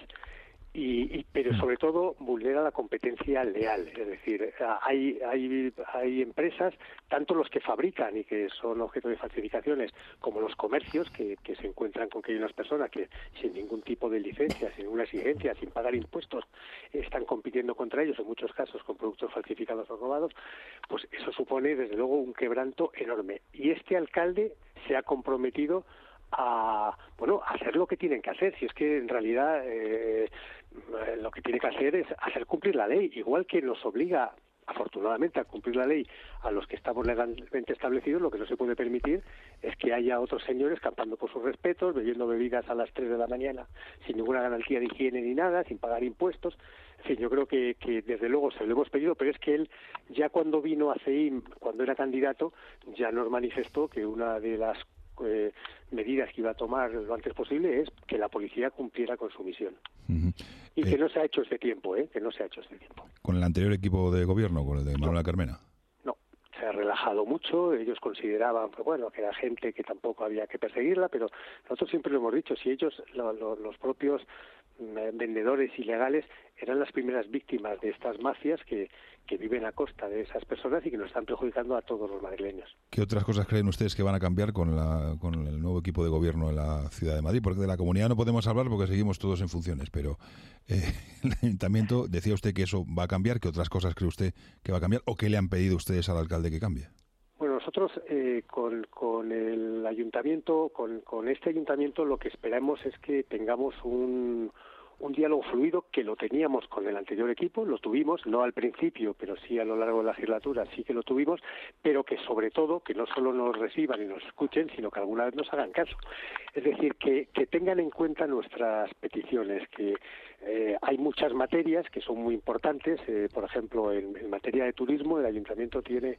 Pero sobre todo vulnera la competencia leal, es decir, hay empresas, tanto los que fabrican y que son objeto de falsificaciones, como los comercios que se encuentran con que hay unas personas que sin ningún tipo de licencia, sin ninguna exigencia, sin pagar impuestos, están compitiendo contra ellos, en muchos casos con productos falsificados o robados. Pues eso supone desde luego un quebranto enorme, y este alcalde se ha comprometido a hacer lo que tienen que hacer. Si es que en realidad lo que tiene que hacer es hacer cumplir la ley, igual que nos obliga afortunadamente a cumplir la ley a los que estamos legalmente establecidos. Lo que no se puede permitir es que haya otros señores campando por sus respetos, bebiendo bebidas a las 3 de la mañana sin ninguna garantía de higiene ni nada, sin pagar impuestos. En fin, yo creo que desde luego se lo hemos pedido, pero es que él ya cuando vino a CEIM, cuando era candidato, ya nos manifestó que una de las medidas que iba a tomar lo antes posible es que la policía cumpliera con su misión. Y que no se ha hecho este tiempo, que no se ha hecho este tiempo. ¿Con el anterior equipo de gobierno, con el de Manuela Carmena? No, se ha relajado mucho. Ellos consideraban, pues bueno, que era gente que tampoco había que perseguirla, pero nosotros siempre lo hemos dicho, si ellos, los propios vendedores ilegales, eran las primeras víctimas de estas mafias que viven a costa de esas personas y que nos están perjudicando a todos los madrileños. ¿Qué otras cosas creen ustedes que van a cambiar con el nuevo equipo de gobierno en la Ciudad de Madrid? Porque de la comunidad no podemos hablar porque seguimos todos en funciones, pero el ayuntamiento, decía usted que eso va a cambiar. ¿Qué otras cosas cree usted que va a cambiar o qué le han pedido ustedes al alcalde que cambie? Bueno, nosotros con el ayuntamiento, con este ayuntamiento, lo que esperamos es que tengamos un diálogo fluido, que lo teníamos con el anterior equipo, lo tuvimos, no al principio, pero sí a lo largo de la legislatura, sí que lo tuvimos, pero que sobre todo, que no solo nos reciban y nos escuchen, sino que alguna vez nos hagan caso. Es decir, que tengan en cuenta nuestras peticiones, que hay muchas materias que son muy importantes, por ejemplo, en materia de turismo, el ayuntamiento tiene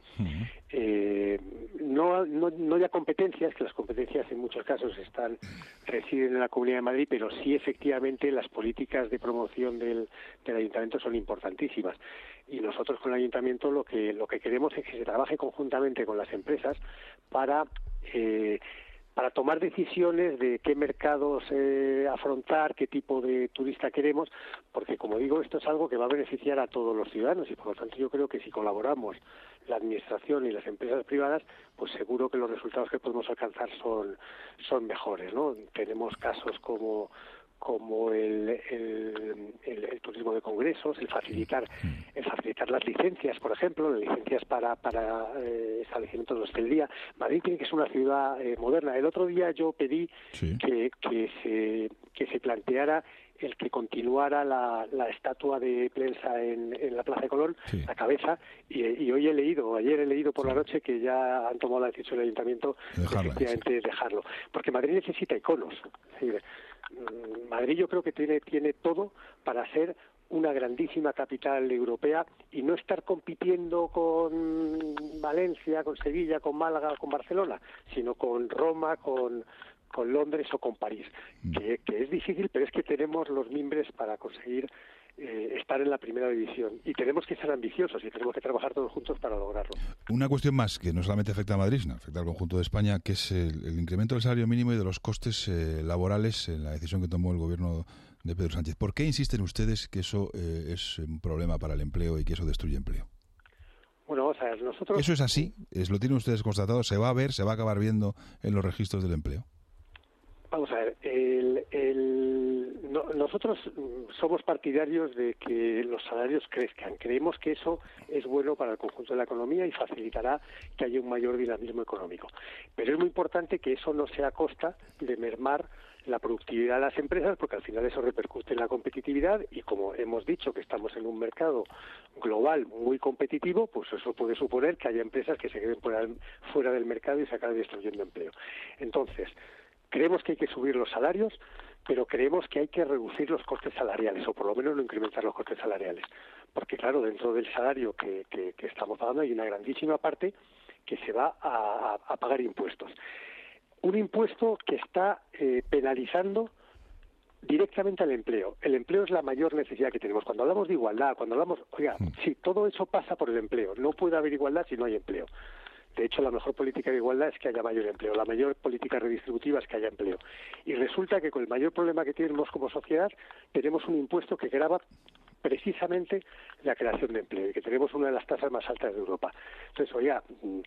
no ya competencias, que las competencias en muchos casos residen en la Comunidad de Madrid, pero sí efectivamente las políticas de promoción del ayuntamiento son importantísimas. Y nosotros con el ayuntamiento lo que queremos es que se trabaje conjuntamente con las empresas para tomar decisiones de qué mercados afrontar, qué tipo de turista queremos, porque como digo, esto es algo que va a beneficiar a todos los ciudadanos y por lo tanto yo creo que si colaboramos la administración y las empresas privadas, pues seguro que los resultados que podemos alcanzar son mejores, ¿no? Tenemos casos como el turismo de congresos, el facilitar las licencias, por ejemplo, las licencias para establecimientos de hostelería. Madrid tiene que ser una ciudad moderna. El otro día yo pedí que se planteara el que continuara la estatua de prensa en la Plaza de Colón, la cabeza, y ayer he leído por la noche que ya han tomado la decisión del Ayuntamiento de efectivamente dejarlo. Porque Madrid necesita iconos. Es decir, Madrid yo creo que tiene todo para ser una grandísima capital europea y no estar compitiendo con Valencia, con Sevilla, con Málaga, con Barcelona, sino con Roma, con Londres o con París, que es difícil, pero es que tenemos los mimbres para conseguir estar en la primera división y tenemos que ser ambiciosos y tenemos que trabajar todos juntos para lograrlo. Una cuestión más que no solamente afecta a Madrid, sino afecta al conjunto de España, que es el incremento del salario mínimo y de los costes laborales en la decisión que tomó el gobierno de Pedro Sánchez. ¿Por qué insisten ustedes que eso es un problema para el empleo y que eso destruye empleo? Bueno, o sea, nosotros... ¿Eso es así? ¿Lo tienen ustedes constatado? ¿Se va a ver, se va a acabar viendo en los registros del empleo? Vamos a ver, nosotros somos partidarios de que los salarios crezcan. Creemos que eso es bueno para el conjunto de la economía y facilitará que haya un mayor dinamismo económico. Pero es muy importante que eso no sea a costa de mermar la productividad de las empresas, porque al final eso repercute en la competitividad y como hemos dicho que estamos en un mercado global muy competitivo, pues eso puede suponer que haya empresas que se queden fuera del mercado y se acaben destruyendo empleo. Entonces, creemos que hay que subir los salarios, pero creemos que hay que reducir los costes salariales, o por lo menos no incrementar los costes salariales. Porque, claro, dentro del salario que estamos pagando hay una grandísima parte que se va a pagar impuestos. Un impuesto que está penalizando directamente al empleo. El empleo es la mayor necesidad que tenemos. Cuando hablamos de igualdad, cuando hablamos... Oiga, sí, todo eso pasa por el empleo. No puede haber igualdad si no hay empleo. De hecho, la mejor política de igualdad es que haya mayor empleo, la mayor política redistributiva es que haya empleo. Y resulta que con el mayor problema que tenemos como sociedad, tenemos un impuesto que grava precisamente la creación de empleo y que tenemos una de las tasas más altas de Europa. Entonces, oiga,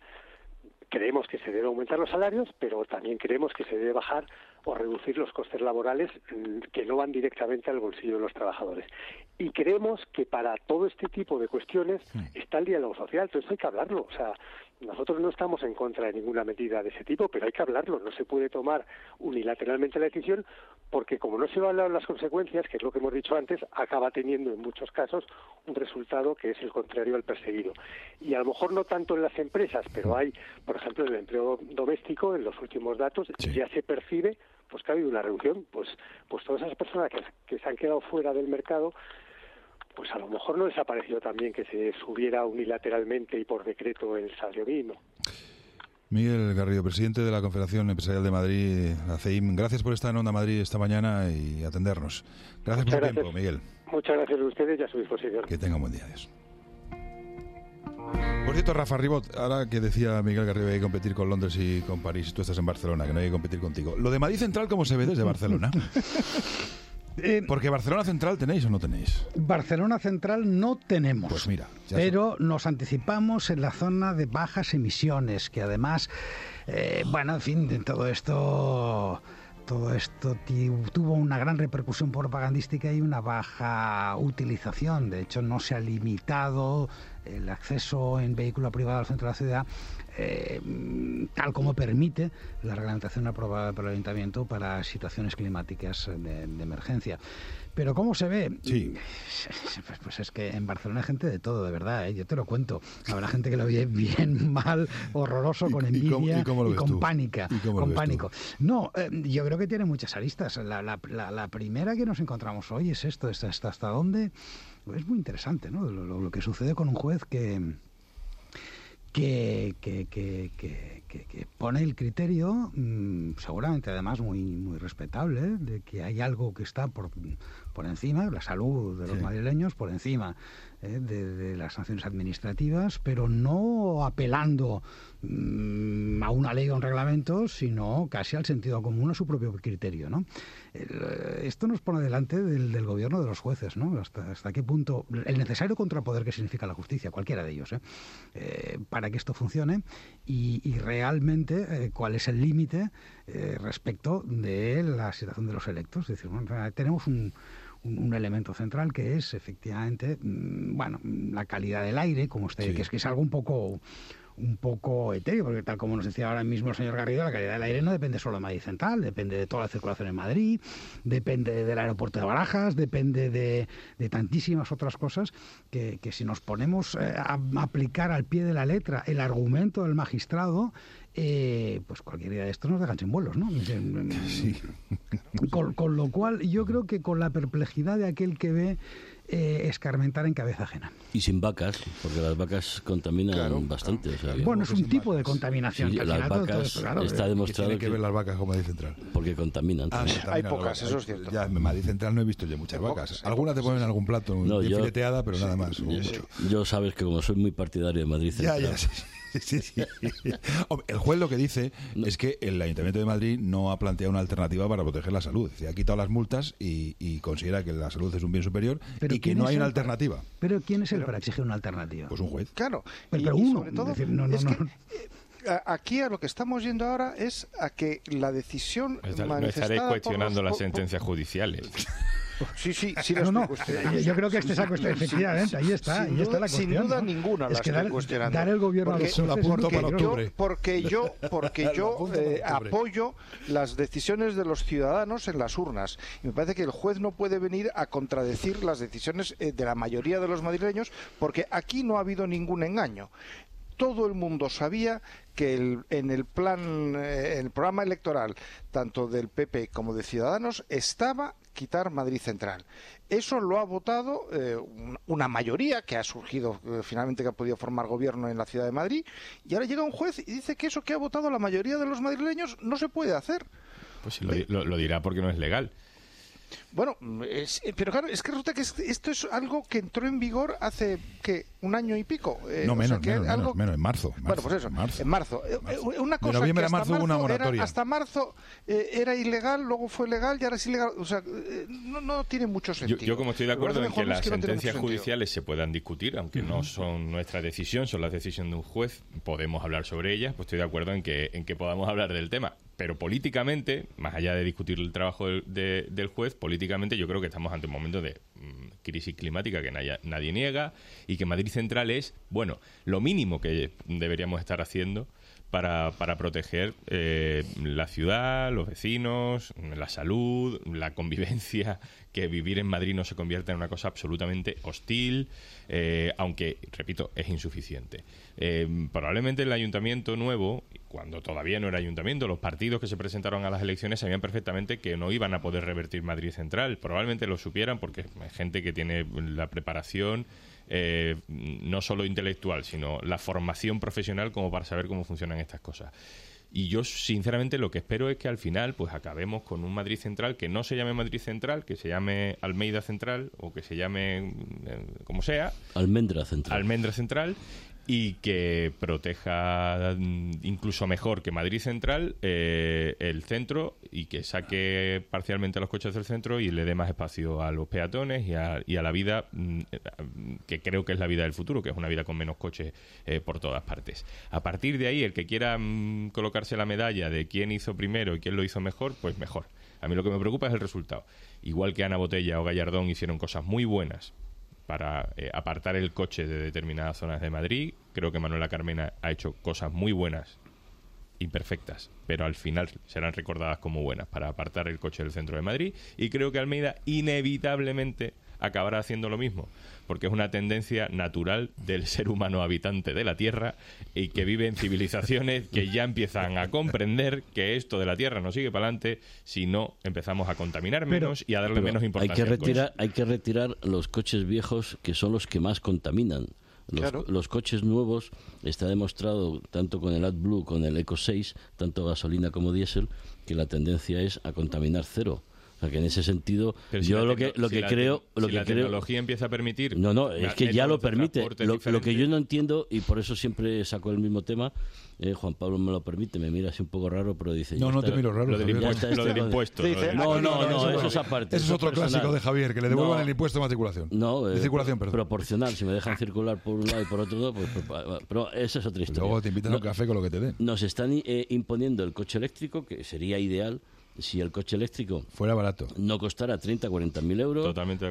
creemos que se debe aumentar los salarios, pero también creemos que se debe bajar o reducir los costes laborales que no van directamente al bolsillo de los trabajadores. Y creemos que para todo este tipo de cuestiones está el diálogo social, entonces hay que hablarlo. O sea, nosotros no estamos en contra de ninguna medida de ese tipo, pero hay que hablarlo. No se puede tomar unilateralmente la decisión porque como no se va a hablar las consecuencias, que es lo que hemos dicho antes, acaba teniendo en muchos casos un resultado que es el contrario al perseguido. Y a lo mejor no tanto en las empresas, pero hay, por ejemplo, en el empleo doméstico, en los últimos datos, ya se percibe pues que ha habido una reducción, pues todas esas personas que se han quedado fuera del mercado, pues a lo mejor no les ha parecido también que se subiera unilateralmente y por decreto el salario mínimo. Miguel Garrido, presidente de la Confederación Empresarial de Madrid, la CEIM, gracias por estar en Onda Madrid esta mañana y atendernos. Gracias por su tiempo, Miguel. Muchas gracias a ustedes y a su disposición. Que tenga un buen día. Adiós. cierto, Rafa Ribot, ahora que decía Miguel Garrido que hay que competir con Londres y con París, tú estás en Barcelona, que no hay que competir contigo. Lo de Madrid Central, ¿cómo se ve desde Barcelona? Porque Barcelona Central tenéis o no tenéis. Barcelona Central no tenemos. Pues mira, pero nos anticipamos en la zona de bajas emisiones, que además, bueno, en fin, todo esto tuvo una gran repercusión propagandística y una baja utilización. De hecho, no se ha limitado el acceso en vehículo privado al centro de la ciudad, tal como permite la reglamentación aprobada por el Ayuntamiento para situaciones climáticas de emergencia. Pero ¿cómo se ve? Sí. Pues es que en Barcelona hay gente de todo, de verdad, yo te lo cuento. Habrá gente que lo ve bien, mal, horroroso, con envidia y con pánico. No, yo creo que tiene muchas aristas. La primera que nos encontramos hoy es esto, hasta dónde. Es muy interesante, ¿no? Lo que sucede con un juez que pone el criterio, seguramente además muy respetable, de que hay algo que está por encima, la salud de los madrileños, por encima de las sanciones administrativas, pero no apelando a una ley o un reglamento, sino casi al sentido común, a su propio criterio, ¿no? Esto nos pone delante del gobierno de los jueces, ¿no? Hasta qué punto el necesario contrapoder que significa la justicia, cualquiera de ellos, para que esto funcione, y realmente cuál es el límite respecto de la situación de los electos. Es decir, bueno, tenemos un elemento central que es efectivamente, bueno, la calidad del aire, como usted, que es algo un poco etéreo, porque tal como nos decía ahora mismo el señor Garrido, la calidad del aire no depende solo de Madrid Central, depende de toda la circulación en Madrid, depende del aeropuerto de Barajas, depende de tantísimas otras cosas que si nos ponemos a aplicar al pie de la letra el argumento del magistrado, pues cualquier día de esto nos dejan sin vuelos, ¿no? Sí. Con lo cual yo creo que con la perplejidad de aquel que ve escarmentar en cabeza ajena. Y sin vacas, porque las vacas contaminan bastante. O sea, bueno, es un tipo de contaminación. Sí, las vacas, está demostrado que tiene que ver las vacas con Madrid Central. Porque contaminan. Hay pocas, eso es cierto. Ya en Madrid Central no he visto yo muchas vacas. Algunas te ponen en algún plato bien fileteada, pero nada más. Yo sabes que como soy muy partidario de Madrid Central. Ya. Sí. El juez lo que dice es que el Ayuntamiento de Madrid no ha planteado una alternativa para proteger la salud. Ha quitado las multas y considera que la salud es un bien superior y que no hay una alternativa. ¿Pero quién es él para exigir una alternativa? Pues un juez. Claro. Pero uno. Sobre todo, aquí a lo que estamos yendo ahora es a que la decisión manifestada... No estaréis cuestionando las sentencias judiciales. Sí, yo creo que este saco está efectivamente, ahí está la cuestión. Sin duda ninguna la estoy cuestionando. Dar el gobierno a los jueces porque yo apoyo las decisiones de los ciudadanos en las urnas. Y me parece que el juez no puede venir a contradecir las decisiones de la mayoría de los madrileños, porque aquí no ha habido ningún engaño. Todo el mundo sabía que en el programa electoral, tanto del PP como de Ciudadanos, estaba quitar Madrid Central. Eso lo ha votado una mayoría que ha surgido finalmente, que ha podido formar gobierno en la ciudad de Madrid, y ahora llega un juez y dice que eso que ha votado la mayoría de los madrileños no se puede hacer. Pues lo dirá porque no es legal. Bueno, pero claro, es que resulta que esto es algo que entró en vigor hace, ¿qué? ¿Un año y pico? Menos, en marzo. Bueno, pues eso, en marzo. Una cosa de noviembre que a marzo hubo una moratoria. Hasta marzo era ilegal, luego fue legal y ahora es ilegal. O sea, no tiene mucho sentido. Yo como estoy de acuerdo en que las sentencias judiciales se puedan discutir, aunque no son nuestra decisión, son la decisión de un juez, podemos hablar sobre ellas, pues estoy de acuerdo en que podamos hablar del tema. Pero políticamente, más allá de discutir el trabajo del juez, políticamente yo creo que estamos ante un momento de crisis climática que nadie niega, y que Madrid Central es, bueno, lo mínimo que deberíamos estar haciendo para proteger la ciudad, los vecinos, la salud, la convivencia, que vivir en Madrid no se convierta en una cosa absolutamente hostil, aunque, repito, es insuficiente. Probablemente el ayuntamiento nuevo, cuando todavía no era ayuntamiento, los partidos que se presentaron a las elecciones sabían perfectamente que no iban a poder revertir Madrid Central. Probablemente lo supieran porque hay gente que tiene la preparación no solo intelectual, sino la formación profesional como para saber cómo funcionan estas cosas. Y yo, sinceramente, lo que espero es que al final pues acabemos con un Madrid Central que no se llame Madrid Central, que se llame Almeida Central o que se llame como sea. Almendra Central. Almendra Central. y que proteja incluso mejor que Madrid Central el centro, y que saque parcialmente a los coches del centro y le dé más espacio a los peatones y a la vida que creo que es la vida del futuro, que es una vida con menos coches por todas partes. A partir de ahí, el que quiera colocarse la medalla de quién hizo primero y quién lo hizo mejor, pues mejor. A mí lo que me preocupa es el resultado. Igual que Ana Botella o Gallardón hicieron cosas muy buenas para apartar el coche de determinadas zonas de Madrid, creo que Manuela Carmena ha hecho cosas muy buenas, imperfectas, pero al final serán recordadas como buenas para apartar el coche del centro de Madrid, y creo que Almeida inevitablemente acabará haciendo lo mismo, porque es una tendencia natural del ser humano habitante de la Tierra y que vive en civilizaciones que ya empiezan a comprender que esto de la Tierra no sigue para adelante si no empezamos a contaminar menos y a darle menos importancia. Hay que retirar los coches viejos, que son los que más contaminan. Los coches nuevos, está demostrado tanto con el AdBlue, con el Eco 6, tanto gasolina como diésel, que la tendencia es a contaminar cero. O sea, que en ese sentido, yo la tecnología empieza a permitir... No, es que ya lo permite. Lo que yo no entiendo, y por eso siempre saco el mismo tema, Juan Pablo me lo permite, me mira así un poco raro, pero dice... No te miro raro. Lo del impuesto. No, eso es aparte. Eso es otro clásico de Javier, que le devuelvan el impuesto de matriculación. De circulación, perdón. Proporcional, si me dejan circular por un lado y por otro lado, pues pero esa es otra historia. Luego te invitan a un café con lo que te den. Nos están imponiendo el coche eléctrico, que sería ideal si el coche eléctrico fuera barato, no costara 30 o 40 mil euros, totalmente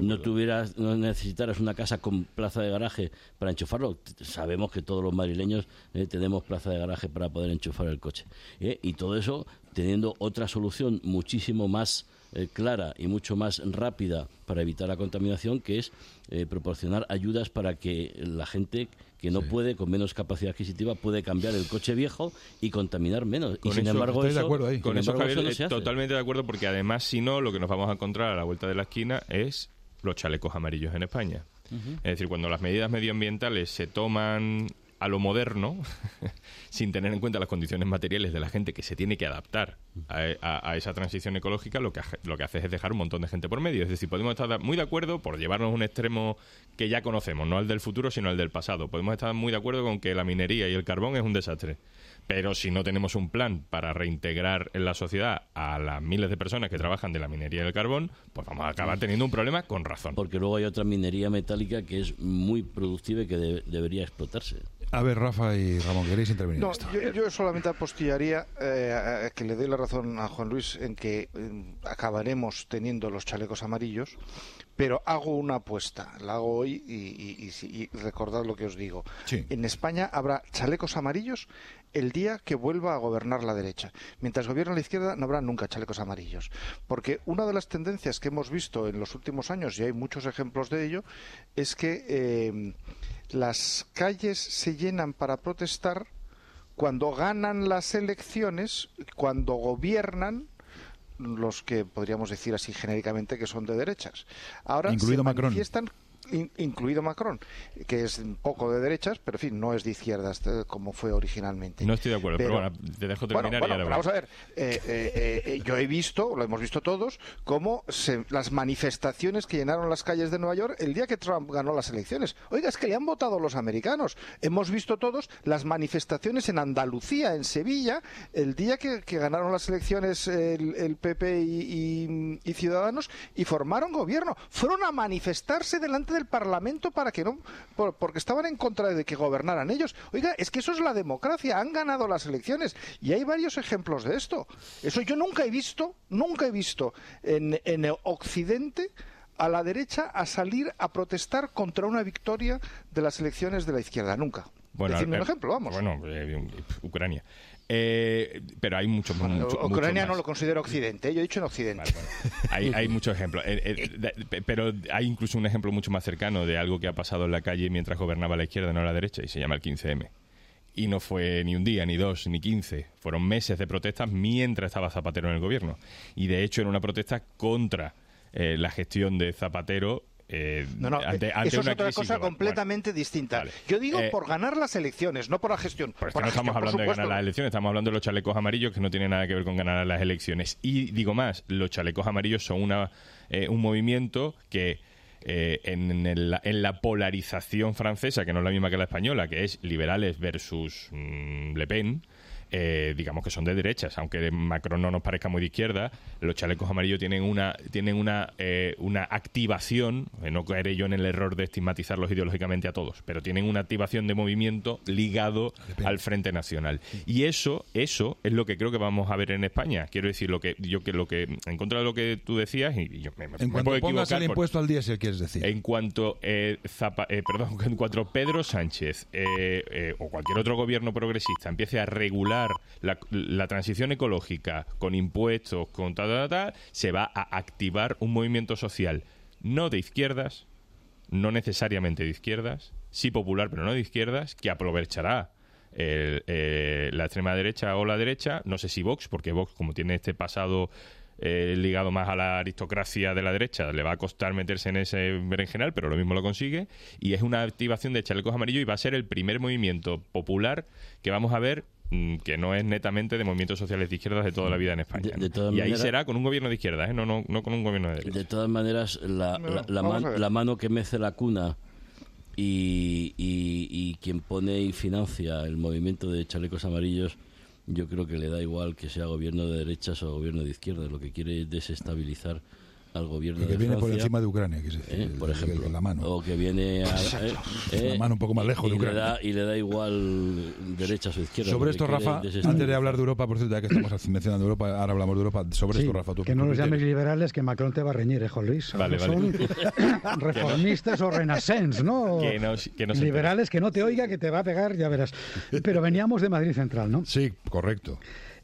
no necesitaras una casa con plaza de garaje para enchufarlo. Sabemos que todos los madrileños tenemos plaza de garaje para poder enchufar el coche, y todo eso teniendo otra solución muchísimo más clara y mucho más rápida para evitar la contaminación, que es proporcionar ayudas para que la gente que no puede, con menos capacidad adquisitiva, puede cambiar el coche viejo y contaminar menos. Con y sin embargo de acuerdo ahí. Con eso, Javier, no se hace. Totalmente de acuerdo, porque además, si no, lo que nos vamos a encontrar a la vuelta de la esquina es los chalecos amarillos en España. Es decir, cuando las medidas medioambientales se toman a lo moderno, sin tener en cuenta las condiciones materiales de la gente que se tiene que adaptar a esa transición ecológica, lo que hace es dejar un montón de gente por medio. Es decir, podemos estar muy de acuerdo, por llevarnos un extremo que ya conocemos, no al del futuro, sino al del pasado. Podemos estar muy de acuerdo con que la minería y el carbón es un desastre. Pero si no tenemos un plan para reintegrar en la sociedad a las miles de personas que trabajan de la minería y del carbón, pues vamos a acabar teniendo un problema con razón. Porque luego hay otra minería metálica que es muy productiva y que debería explotarse. A ver, Rafa y Ramón, ¿queréis intervenir en esto? Yo solamente apostillaría que le doy la razón a Juan Luis en que acabaremos teniendo los chalecos amarillos, pero hago una apuesta, la hago hoy y recordad lo que os digo. Sí. En España habrá chalecos amarillos el día que vuelva a gobernar la derecha. Mientras gobierna la izquierda no habrá nunca chalecos amarillos. Porque una de las tendencias que hemos visto en los últimos años, y hay muchos ejemplos de ello, es que las calles se llenan para protestar cuando ganan las elecciones, cuando gobiernan los que podríamos decir así genéricamente que son de derechas. Ahora incluido Macron. Incluido Macron, que es un poco de derechas, pero en fin, no es de izquierdas como fue originalmente. No estoy de acuerdo, pero bueno, te dejo terminar y ahora vamos a ver. Yo he visto, lo hemos visto todos, cómo las manifestaciones que llenaron las calles de Nueva York el día que Trump ganó las elecciones. Oiga, es que le han votado los americanos. Hemos visto todos las manifestaciones en Andalucía, en Sevilla, el día que ganaron las elecciones el PP y Ciudadanos y formaron gobierno. Fueron a manifestarse delante del Parlamento para que no, porque estaban en contra de que gobernaran ellos. Oiga, es que eso es la democracia, han ganado las elecciones y hay varios ejemplos de esto. Eso yo nunca he visto en Occidente a la derecha a salir a protestar contra una victoria de las elecciones de la izquierda, nunca. Bueno, Decidme un ejemplo, vamos. Bueno, Ucrania. Pero hay mucho Ucrania más. No lo considero Occidente, yo he dicho en Occidente. Vale. Hay muchos ejemplos, pero hay incluso un ejemplo mucho más cercano de algo que ha pasado en la calle mientras gobernaba la izquierda, no la derecha, y se llama el 15M. Y no fue ni un día, ni dos, ni 15. Fueron meses de protestas mientras estaba Zapatero en el gobierno. Y de hecho era una protesta contra la gestión de Zapatero. Ante eso es una otra cosa completamente distinta. Vale. Yo digo por ganar las elecciones, no por la gestión. Pues no estamos hablando de ganar las elecciones, estamos hablando de los chalecos amarillos, que no tiene nada que ver con ganar las elecciones. Y digo más, los chalecos amarillos son un movimiento que en la polarización francesa, que no es la misma que la española, que es liberales versus Le Pen, digamos que son de derechas, aunque Macron no nos parezca muy de izquierda. Los chalecos amarillos tienen una activación, no caeré yo en el error de estigmatizarlos ideológicamente a todos, pero tienen una activación de movimiento ligado al Frente Nacional. Y eso es lo que creo que vamos a ver en España. Quiero decir, en contra de lo que tú decías, y yo me cuanto puedo pongas equivocar, el impuesto al diésel, quieres decir. En cuanto Pedro Sánchez o cualquier otro gobierno progresista empiece a regular la transición ecológica con impuestos, con se va a activar un movimiento social no de izquierdas, no necesariamente de izquierdas, sí popular, pero no de izquierdas, que aprovechará la extrema derecha o la derecha, no sé si Vox, porque Vox, como tiene este pasado ligado más a la aristocracia de la derecha, le va a costar meterse en ese berenjenal, pero lo mismo lo consigue, y es una activación de chalecos amarillos, y va a ser el primer movimiento popular que vamos a ver, que no es netamente de movimientos sociales de izquierdas de toda la vida en España. Y ahí será con un gobierno de izquierdas, no con un gobierno de derecha. De todas maneras, la mano que mece la cuna y quien pone y financia el movimiento de chalecos amarillos, yo creo que le da igual que sea gobierno de derechas o gobierno de izquierdas. Lo que quiere es desestabilizar al gobierno de Francia. Que viene por encima de Ucrania, por ejemplo. La mano. O que viene la mano un poco más lejos de Ucrania. Y le da igual derechas o izquierdas. Sobre esto, Rafa, antes de hablar de Europa, por cierto, ya que estamos mencionando Europa, ahora hablamos de Europa. Sobre esto, Rafa, que no los llames liberales, que Macron te va a reñir, Juan Luis. Vale. Son reformistas o renaissance, ¿no? Que no liberales, que no te oiga, que te va a pegar, ya verás. Pero veníamos de Madrid Central, ¿no? Sí, correcto.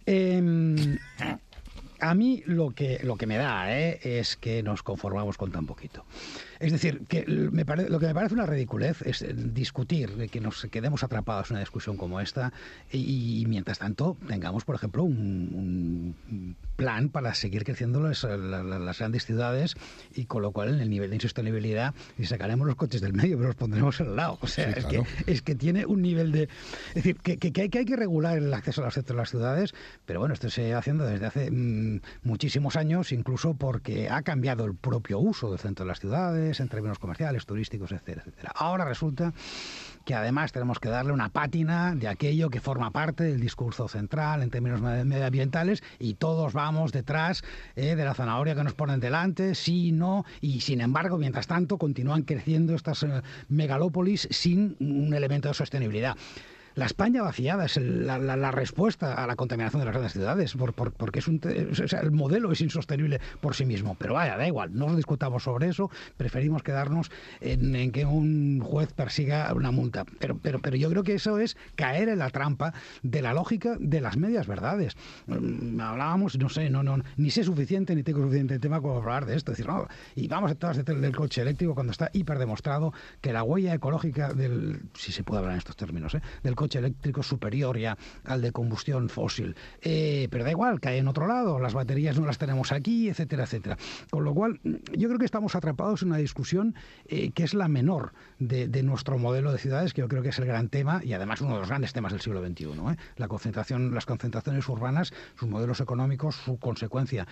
A mí lo que me da es que nos conformamos con tan poquito. Es decir, que lo que me parece una ridiculez es discutir, que nos quedemos atrapados en una discusión como esta y mientras tanto tengamos, por ejemplo, un plan para seguir creciendo las grandes ciudades, y con lo cual en el nivel de insostenibilidad y sacaremos los coches del medio pero los pondremos al lado. O sea, sí, claro. es que tiene un nivel de... Es decir, que hay que regular el acceso a los centros de las ciudades, pero bueno, esto se va haciendo desde hace muchísimos años, incluso porque ha cambiado el propio uso del centro de las ciudades en términos comerciales, turísticos, etcétera, etcétera. Ahora resulta que además tenemos que darle una pátina de aquello que forma parte del discurso central en términos medioambientales, y todos vamos detrás de la zanahoria que nos ponen delante, sí, no, y sin embargo, mientras tanto, continúan creciendo estas megalópolis sin un elemento de sostenibilidad. La España vaciada es la respuesta a la contaminación de las grandes ciudades, porque el modelo es insostenible por sí mismo. Pero vaya, da igual, no discutamos sobre eso, preferimos quedarnos en que un juez persiga una multa. Pero yo creo que eso es caer en la trampa de la lógica de las medias verdades. Hablábamos, ni sé suficiente ni tengo suficiente tema como hablar de esto. Es decir, no, y vamos a todas del coche eléctrico cuando está hiperdemostrado que la huella ecológica si se puede hablar en estos términos, del coche eléctrico superior ya al de combustión fósil, pero da igual, cae en otro lado, las baterías no las tenemos aquí, etcétera, etcétera. Con lo cual, yo creo que estamos atrapados en una discusión que es la menor de nuestro modelo de ciudades, que yo creo que es el gran tema, y además uno de los grandes temas del siglo XXI, las concentraciones urbanas, sus modelos económicos, su consecuencia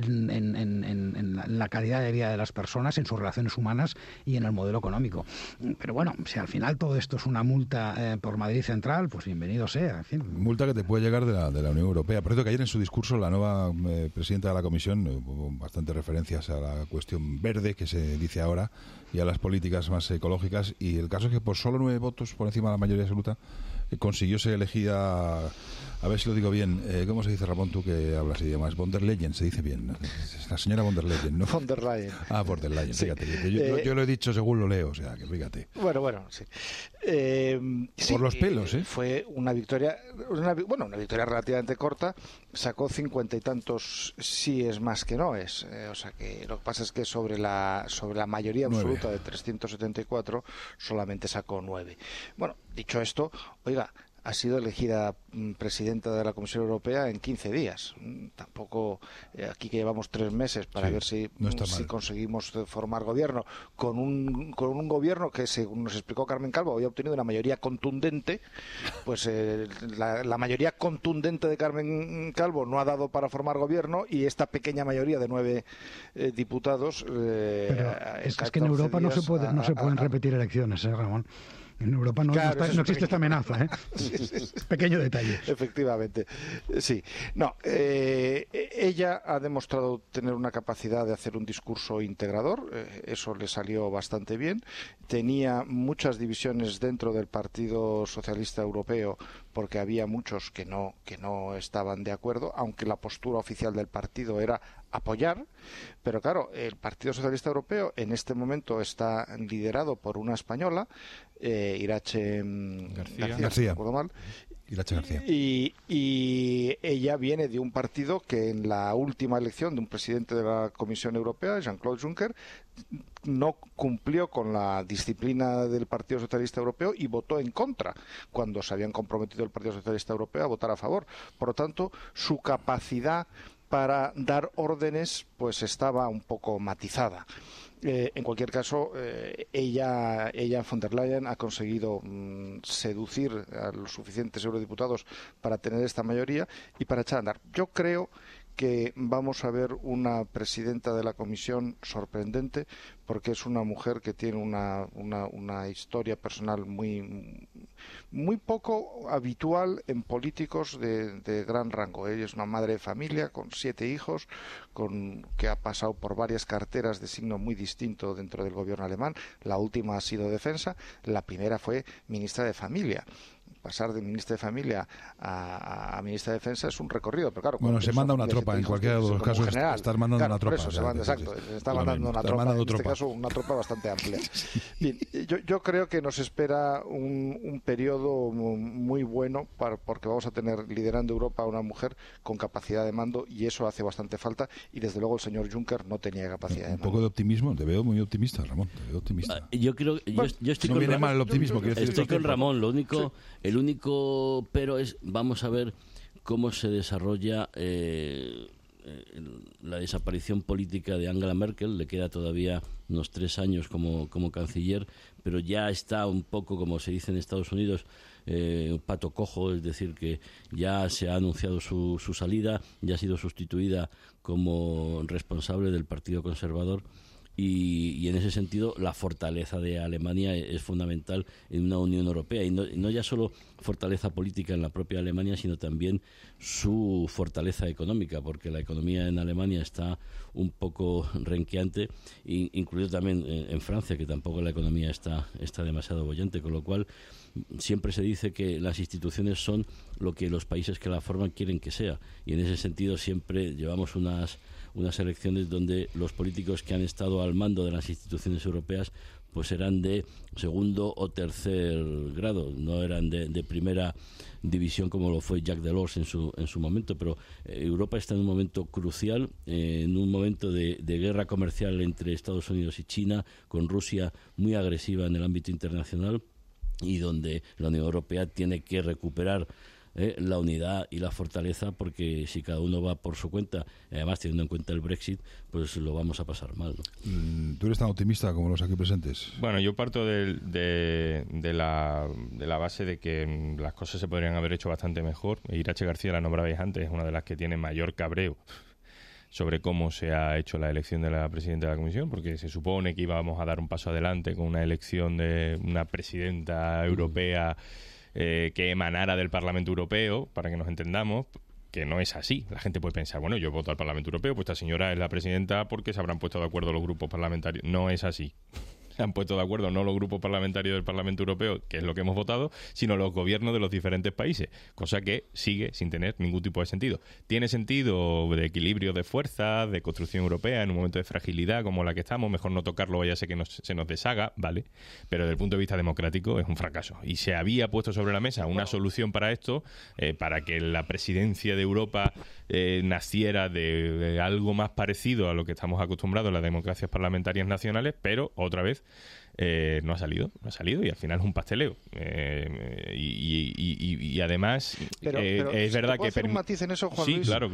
en la calidad de vida de las personas, en sus relaciones humanas y en el modelo económico. Pero bueno, si al final todo esto es una multa por Madrid Central, pues bienvenido sea. En fin. Multa que te puede llegar de la Unión Europea. Por cierto, que ayer en su discurso la nueva presidenta de la Comisión hubo bastantes referencias a la cuestión verde que se dice ahora y a las políticas más ecológicas, y el caso es que por solo 9 votos por encima de la mayoría absoluta consiguió ser elegida, a ver si lo digo bien, ¿cómo se dice, Ramón, tú que hablas idiomas? Von der Leyen, se dice bien. La señora Von der Leyen, ¿no? Von der Leyen. Ah, Von der Leyen, sí. Fíjate. Yo lo he dicho según lo leo, o sea, que fíjate. Bueno, sí. Por los pelos, ¿eh? Fue una victoria, una victoria relativamente corta, sacó 50 y tantos síes más que noes, o sea que lo que pasa es que sobre la mayoría absoluta de 374 solamente sacó 9. Bueno, dicho esto, oiga, ha sido elegida presidenta de la Comisión Europea en 15 días. Tampoco aquí que llevamos 3 meses para ver si conseguimos formar gobierno con un gobierno que, según nos explicó Carmen Calvo, había obtenido una mayoría contundente. Pues la mayoría contundente de Carmen Calvo no ha dado para formar gobierno, y esta pequeña mayoría de 9 diputados. Pero es que en Europa no se pueden repetir elecciones, Ramón. En Europa no existe esta amenaza, ¿eh? Pequeño detalle. Efectivamente, sí. No, ella ha demostrado tener una capacidad de hacer un discurso integrador, eso le salió bastante bien. Tenía muchas divisiones dentro del Partido Socialista Europeo, porque había muchos que no estaban de acuerdo, aunque la postura oficial del partido era apoyar. Pero claro, el Partido Socialista Europeo en este momento está liderado por una española, Irache García. Irache García. Y ella viene de un partido que en la última elección de un presidente de la Comisión Europea, Jean-Claude Juncker, no cumplió con la disciplina del Partido Socialista Europeo y votó en contra cuando se habían comprometido el Partido Socialista Europeo a votar a favor. Por lo tanto, su capacidad para dar órdenes pues estaba un poco matizada. En cualquier caso, ella von der Leyen ha conseguido seducir a los suficientes eurodiputados para tener esta mayoría y para echar a andar. Yo creo que vamos a ver una presidenta de la Comisión sorprendente, porque es una mujer que tiene una historia personal muy poco habitual en políticos de gran rango. Ella es una madre de familia con 7 hijos, que ha pasado por varias carteras de signo muy distinto dentro del gobierno alemán. La última ha sido defensa, la primera fue ministra de Familia. Pasar de ministra de Familia a ministra de Defensa es un recorrido, pero claro... Bueno, se manda una tropa, en cualquiera de los casos estás mandando una tropa. Se está mandando una tropa, en este caso una tropa bastante amplia. Bien, yo creo que nos espera un periodo muy bueno, porque vamos a tener liderando Europa a una mujer con capacidad de mando, y eso hace bastante falta, y desde luego el señor Juncker no tenía capacidad de mando. Un poco de optimismo, te veo muy optimista, Ramón, te veo optimista. Yo creo, yo estoy no viene mal el optimismo. Estoy con Ramón, el único pero es, vamos a ver cómo se desarrolla la desaparición política de Angela Merkel. Le queda todavía unos 3 años como canciller, pero ya está un poco, como se dice en Estados Unidos, un pato cojo, es decir, que ya se ha anunciado su salida, ya ha sido sustituida como responsable del Partido Conservador. Y en ese sentido la fortaleza de Alemania es fundamental en una Unión Europea, y no ya solo fortaleza política en la propia Alemania, sino también su fortaleza económica, porque la economía en Alemania está un poco renqueante, incluido también en Francia, que tampoco la economía está demasiado bollante, con lo cual siempre se dice que las instituciones son lo que los países que la forman quieren que sea, y en ese sentido siempre llevamos unas elecciones donde los políticos que han estado al mando de las instituciones europeas pues eran de segundo o tercer grado, no eran de primera división como lo fue Jacques Delors en su momento, pero Europa está en un momento crucial, en un momento de guerra comercial entre Estados Unidos y China, con Rusia muy agresiva en el ámbito internacional, y donde la Unión Europea tiene que recuperar la unidad y la fortaleza, porque si cada uno va por su cuenta, además teniendo en cuenta el Brexit, pues lo vamos a pasar mal, ¿no? ¿Tú eres tan optimista como los aquí presentes? Bueno, yo parto de la base de que las cosas se podrían haber hecho bastante mejor. Irache García, la nombrabais antes, es una de las que tiene mayor cabreo sobre cómo se ha hecho la elección de la presidenta de la Comisión, porque se supone que íbamos a dar un paso adelante con una elección de una presidenta europea que emanara del Parlamento Europeo, para que nos entendamos, que no es así. La gente puede pensar, bueno, yo voto al Parlamento Europeo, pues esta señora es la presidenta porque se habrán puesto de acuerdo los grupos parlamentarios. No es así. Se han puesto de acuerdo no los grupos parlamentarios del Parlamento Europeo, que es lo que hemos votado, sino los gobiernos de los diferentes países, cosa que sigue sin tener ningún tipo de sentido. Tiene sentido de equilibrio de fuerzas, de construcción europea en un momento de fragilidad como la que estamos, mejor no tocarlo, vaya a ser que se nos deshaga, ¿vale? Pero desde el punto de vista democrático es un fracaso. Y se había puesto sobre la mesa una solución para esto, para que la presidencia de Europa naciera de algo más parecido a lo que estamos acostumbrados en las democracias parlamentarias nacionales, pero otra vez Sánchez no ha salido y al final es un pasteleo. Y además pero es verdad que... hacer un matiz en eso, Juan Luis? Sí, claro.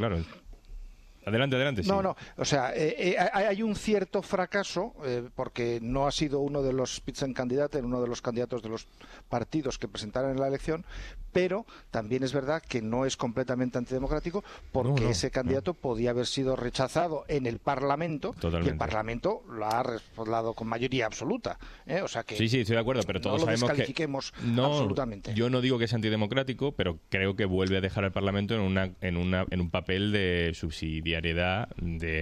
Adelante. Sí. No, o sea, hay un cierto fracaso porque no ha sido uno de los Spitzenkandidaten, uno de los candidatos de los partidos que presentaron en la elección, pero también es verdad que no es completamente antidemocrático porque ese candidato podía haber sido rechazado en el Parlamento. Totalmente. Y el Parlamento lo ha respaldado con mayoría absoluta. O sea que sí, estoy de acuerdo, pero todos no lo sabemos descalifiquemos que no, absolutamente. Yo no digo que es antidemocrático, pero creo que vuelve a dejar al Parlamento en un papel de subsidiariedad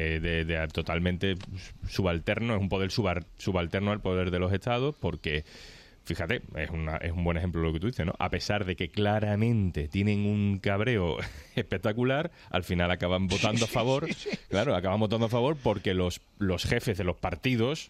de totalmente subalterno, es un poder subalterno al poder de los Estados, porque fíjate, es un buen ejemplo lo que tú dices, ¿no? A pesar de que claramente tienen un cabreo espectacular, al final acaban votando a favor. Claro, acaban votando a favor porque los jefes de los partidos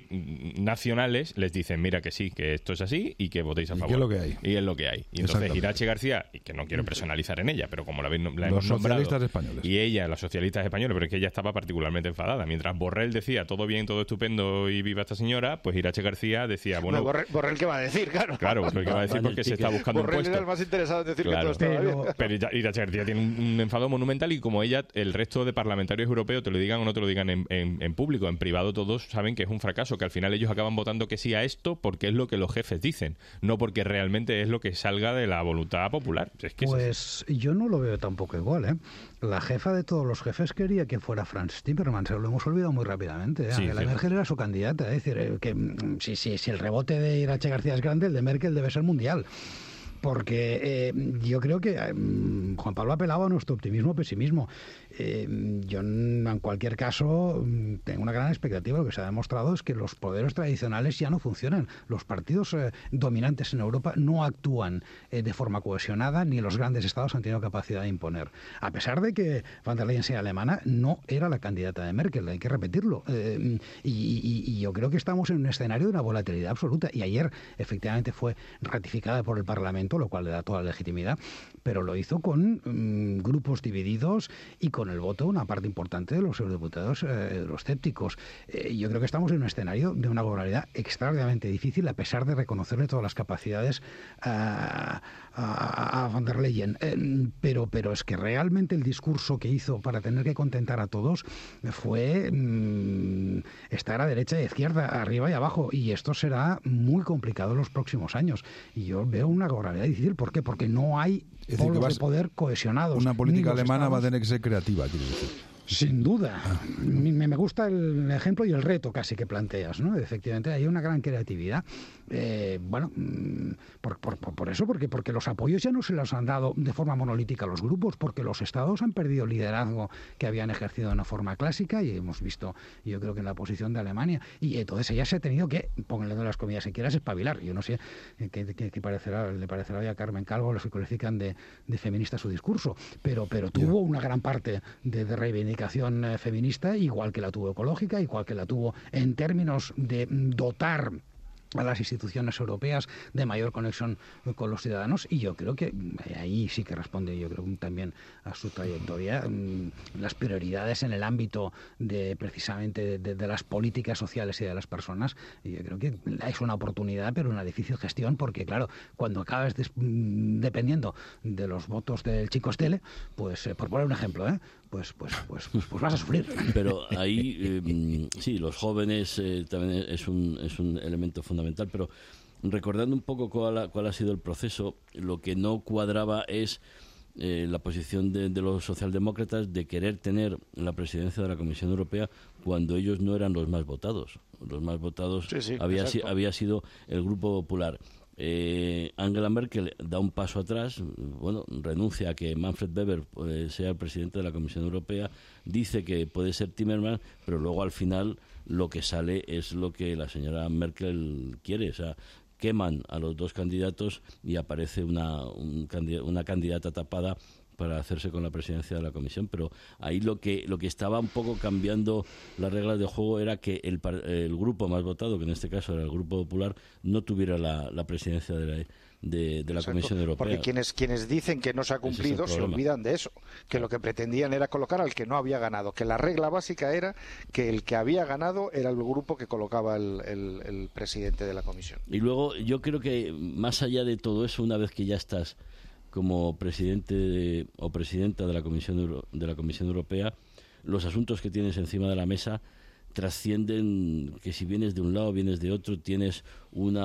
nacionales les dicen, mira que sí, que esto es así y que votéis a favor. Y es lo que hay. Y es lo que hay. Y entonces Irache García, y que no quiero personalizar en ella, pero como la hemos nombrado... Los socialistas españoles. Y ella, los socialistas españoles, pero es que ella estaba particularmente enfadada. Mientras Borrell decía, todo bien, todo estupendo y viva esta señora, pues Irache García decía, bueno... No, Borrell, ¿qué va a decir? Claro, lo que va a decir porque se está buscando un puesto. Borrell era el más interesado en decir que todo estaba bien. Pero Irache García tiene un enfado monumental y como ella, el resto de parlamentarios europeos, te lo digan o no te lo digan en público, en privado todos saben que es un fracaso, que al final ellos acaban votando que sí a esto porque es lo que los jefes dicen, no porque realmente es lo que salga de la voluntad popular. Es que pues yo no lo veo tampoco igual, ¿eh? La jefa de todos los jefes quería que fuera Franz Timmermans, se lo hemos olvidado muy rápidamente. ¿eh? Angela Merkel era su candidata, es decir, que si el rebote de Irache García es grande, el de Merkel debe ser mundial. Porque yo creo que Juan Pablo apelaba a nuestro optimismo o pesimismo. Yo, en cualquier caso, tengo una gran expectativa. Lo que se ha demostrado es que los poderes tradicionales ya no funcionan. Los partidos dominantes en Europa no actúan de forma cohesionada, ni los grandes estados han tenido capacidad de imponer. A pesar de que Van der Leyen sea alemana, no era la candidata de Merkel, hay que repetirlo. Y yo creo que estamos en un escenario de una volatilidad absoluta. Y ayer, efectivamente, fue ratificada por el Parlamento, lo cual le da toda la legitimidad, pero lo hizo con grupos divididos y con el voto de una parte importante de los eurodiputados euroscépticos. Yo creo que estamos en un escenario de una gobernabilidad extraordinariamente difícil, a pesar de reconocerle todas las capacidades a Van der Leyen. Pero es que realmente el discurso que hizo para tener que contentar a todos fue estar a derecha y a izquierda, arriba y abajo, y esto será muy complicado en los próximos años. Y yo veo una gobernabilidad difícil. ¿Por qué? Porque no hay polos de poder cohesionados. Una política alemana va a tener que ser creativa, quiero decir. Sin duda. Me gusta el ejemplo y el reto casi que planteas, ¿no? Efectivamente, hay una gran creatividad. Por eso, porque los apoyos ya no se los han dado de forma monolítica a los grupos, porque los estados han perdido liderazgo que habían ejercido de una forma clásica, y hemos visto, yo creo que en la posición de Alemania, y entonces ella se ha tenido que, pónganle de las comillas si quieras, espabilar. Yo no sé qué le parecerá hoy a Carmen Calvo los que califican de feminista su discurso, pero tuvo una gran parte de reivindicación feminista, igual que la tuvo ecológica, igual que la tuvo en términos de dotar a las instituciones europeas de mayor conexión con los ciudadanos, y yo creo que ahí sí que responde, yo creo, también a su trayectoria, las prioridades en el ámbito de precisamente de las políticas sociales y de las personas. Y yo creo que es una oportunidad, pero una difícil gestión, porque claro, cuando acabas dependiendo de los votos del Chico Stelle, pues por poner un ejemplo, pues vas a sufrir. Pero ahí sí, los jóvenes también es un elemento fundamental, pero recordando un poco cuál ha sido el proceso, lo que no cuadraba es la posición de los socialdemócratas de querer tener la presidencia de la Comisión Europea cuando ellos no eran los más votados. Los más votados había sido el Grupo Popular. Angela Merkel da un paso atrás, renuncia a que Manfred Weber sea el presidente de la Comisión Europea, dice que puede ser Timmermans, pero luego al final lo que sale es lo que la señora Merkel quiere, o sea, queman a los dos candidatos y aparece una candidata tapada para hacerse con la presidencia de la Comisión, pero ahí lo que estaba un poco cambiando las reglas de juego era que el grupo más votado, que en este caso era el Grupo Popular, no tuviera la presidencia de la Comisión Europea. Porque quienes dicen que no se ha cumplido se olvidan de eso, que lo que pretendían era colocar al que no había ganado, que la regla básica era que el que había ganado era el grupo que colocaba el presidente de la Comisión. Y luego yo creo que más allá de todo eso, una vez que ya estás como presidente o presidenta de la Comisión Europea, los asuntos que tienes encima de la mesa trascienden que si vienes de un lado, vienes de otro, tienes una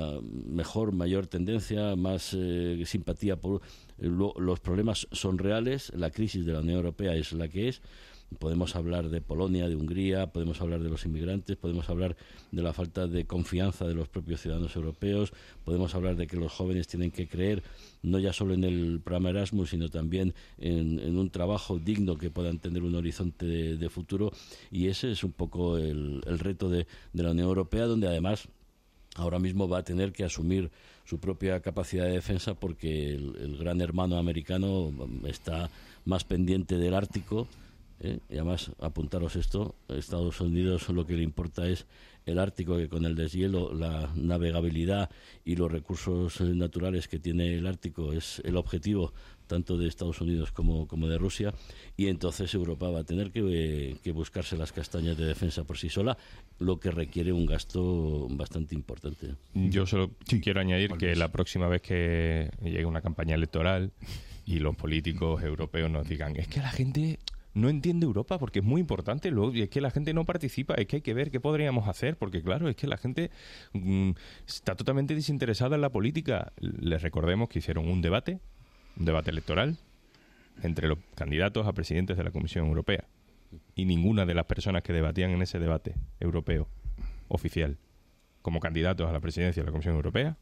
mayor tendencia, más simpatía por... los problemas son reales, la crisis de la Unión Europea es la que es. Podemos hablar de Polonia, de Hungría, podemos hablar de los inmigrantes, podemos hablar de la falta de confianza de los propios ciudadanos europeos, podemos hablar de que los jóvenes tienen que creer no ya solo en el programa Erasmus, sino también en un trabajo digno que puedan tener un horizonte de futuro, y ese es un poco el reto de la Unión Europea, donde además ahora mismo va a tener que asumir su propia capacidad de defensa, porque el gran hermano americano está más pendiente del Ártico. Y además, apuntaros esto, Estados Unidos lo que le importa es el Ártico, que con el deshielo, la navegabilidad y los recursos naturales que tiene el Ártico es el objetivo tanto de Estados Unidos como de Rusia, y entonces Europa va a tener que buscarse las castañas de defensa por sí sola, lo que requiere un gasto bastante importante. Yo solo quiero añadir que la próxima vez que llegue una campaña electoral y los políticos europeos nos digan, es que la gente no entiende Europa porque es muy importante, luego es que la gente no participa, es que hay que ver qué podríamos hacer, porque claro, es que la gente está totalmente desinteresada en la política. Les recordemos que hicieron un debate electoral entre los candidatos a presidentes de la Comisión Europea, y ninguna de las personas que debatían en ese debate europeo oficial como candidatos a la presidencia de la Comisión Europea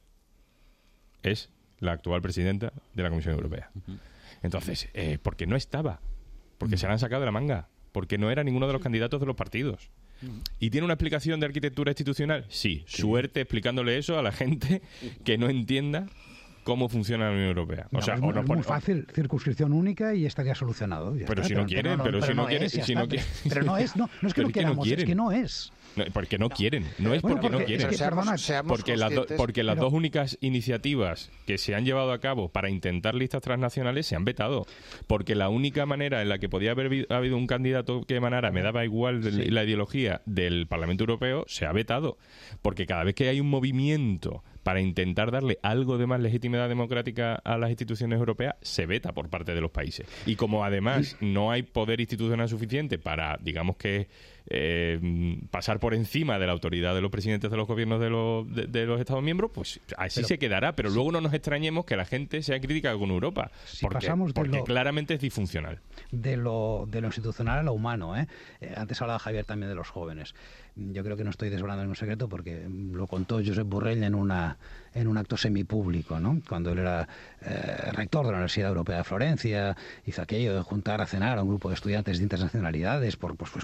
es la actual presidenta de la Comisión Europea. Entonces, porque no estaba, porque se la han sacado de la manga, porque no era ninguno de los candidatos de los partidos. ¿Y tiene una explicación de arquitectura institucional? Sí. Suerte explicándole eso a la gente que no entienda cómo funciona la Unión Europea. O sea, es muy fácil, circunscripción única y estaría solucionado. Pero si no quieren, pero no es que no queramos, es que no es. No, porque no quieren, no es porque no quieren. Porque las dos únicas iniciativas que se han llevado a cabo para intentar listas transnacionales se han vetado. Porque la única manera en la que podía haber habido un candidato que emanara, me daba igual la ideología del Parlamento Europeo, se ha vetado. Porque cada vez que hay un movimiento para intentar darle algo de más legitimidad democrática a las instituciones europeas, se veta por parte de los países. Y como además no hay poder institucional suficiente para, digamos que, pasar por encima de la autoridad de los presidentes de los gobiernos de los Estados miembros, pues así se quedará. Pero luego no nos extrañemos que la gente sea crítica con Europa, porque claramente es disfuncional. De lo institucional a lo humano, antes hablaba Javier también de los jóvenes. Yo creo que no estoy desvelando ningún secreto porque lo contó Josep Borrell en un acto semipúblico, ¿no? Cuando él era rector de la Universidad Europea de Florencia, hizo aquello de juntar a cenar a un grupo de estudiantes de internacionalidades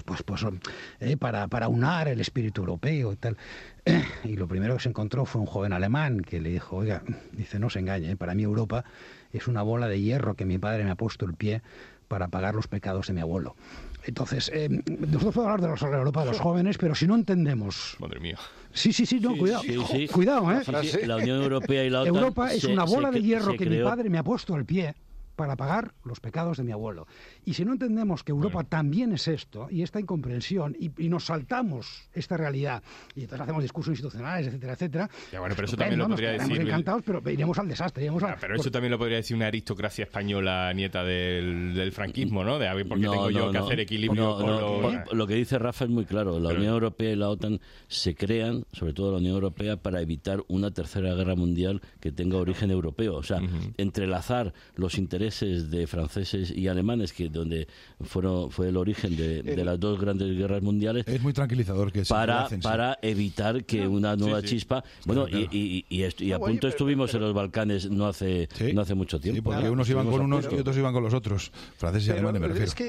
para unar el espíritu europeo y tal. Y lo primero que se encontró fue un joven alemán que le dijo, oiga, dice, no se engañe, para mí Europa es una bola de hierro que mi padre me ha puesto el pie para pagar los pecados de mi abuelo. Entonces, nosotros podemos hablar de la Europa de los jóvenes, pero si no entendemos... Madre mía. Sí, no, cuidado. Cuidado, La Unión Europea y la OTAN... Europa es una bola de hierro que mi padre me ha puesto al pie para pagar los pecados de mi abuelo. Y si no entendemos que Europa también es esto, y esta incomprensión, y nos saltamos esta realidad, y entonces hacemos discursos institucionales, etcétera, etcétera... Ya, bueno, pero eso también lo podría decir... encantados, pero iremos al desastre. Pero eso también lo podría decir una aristocracia española nieta del franquismo, ¿no? De porque tengo yo que hacer equilibrio Lo que dice Rafa es muy claro. La Unión Europea y la OTAN se crean, sobre todo la Unión Europea, para evitar una tercera guerra mundial que tenga origen europeo. O sea, entrelazar los intereses de franceses y alemanes, que donde fue el origen de las dos grandes guerras mundiales, es muy tranquilizador que para evitar que una nueva chispa. Bueno, claro. Y a punto estuvimos en los Balcanes no hace mucho tiempo. Sí, porque unos iban con unos y otros iban con los otros, franceses y alemanes, me refiero. Es que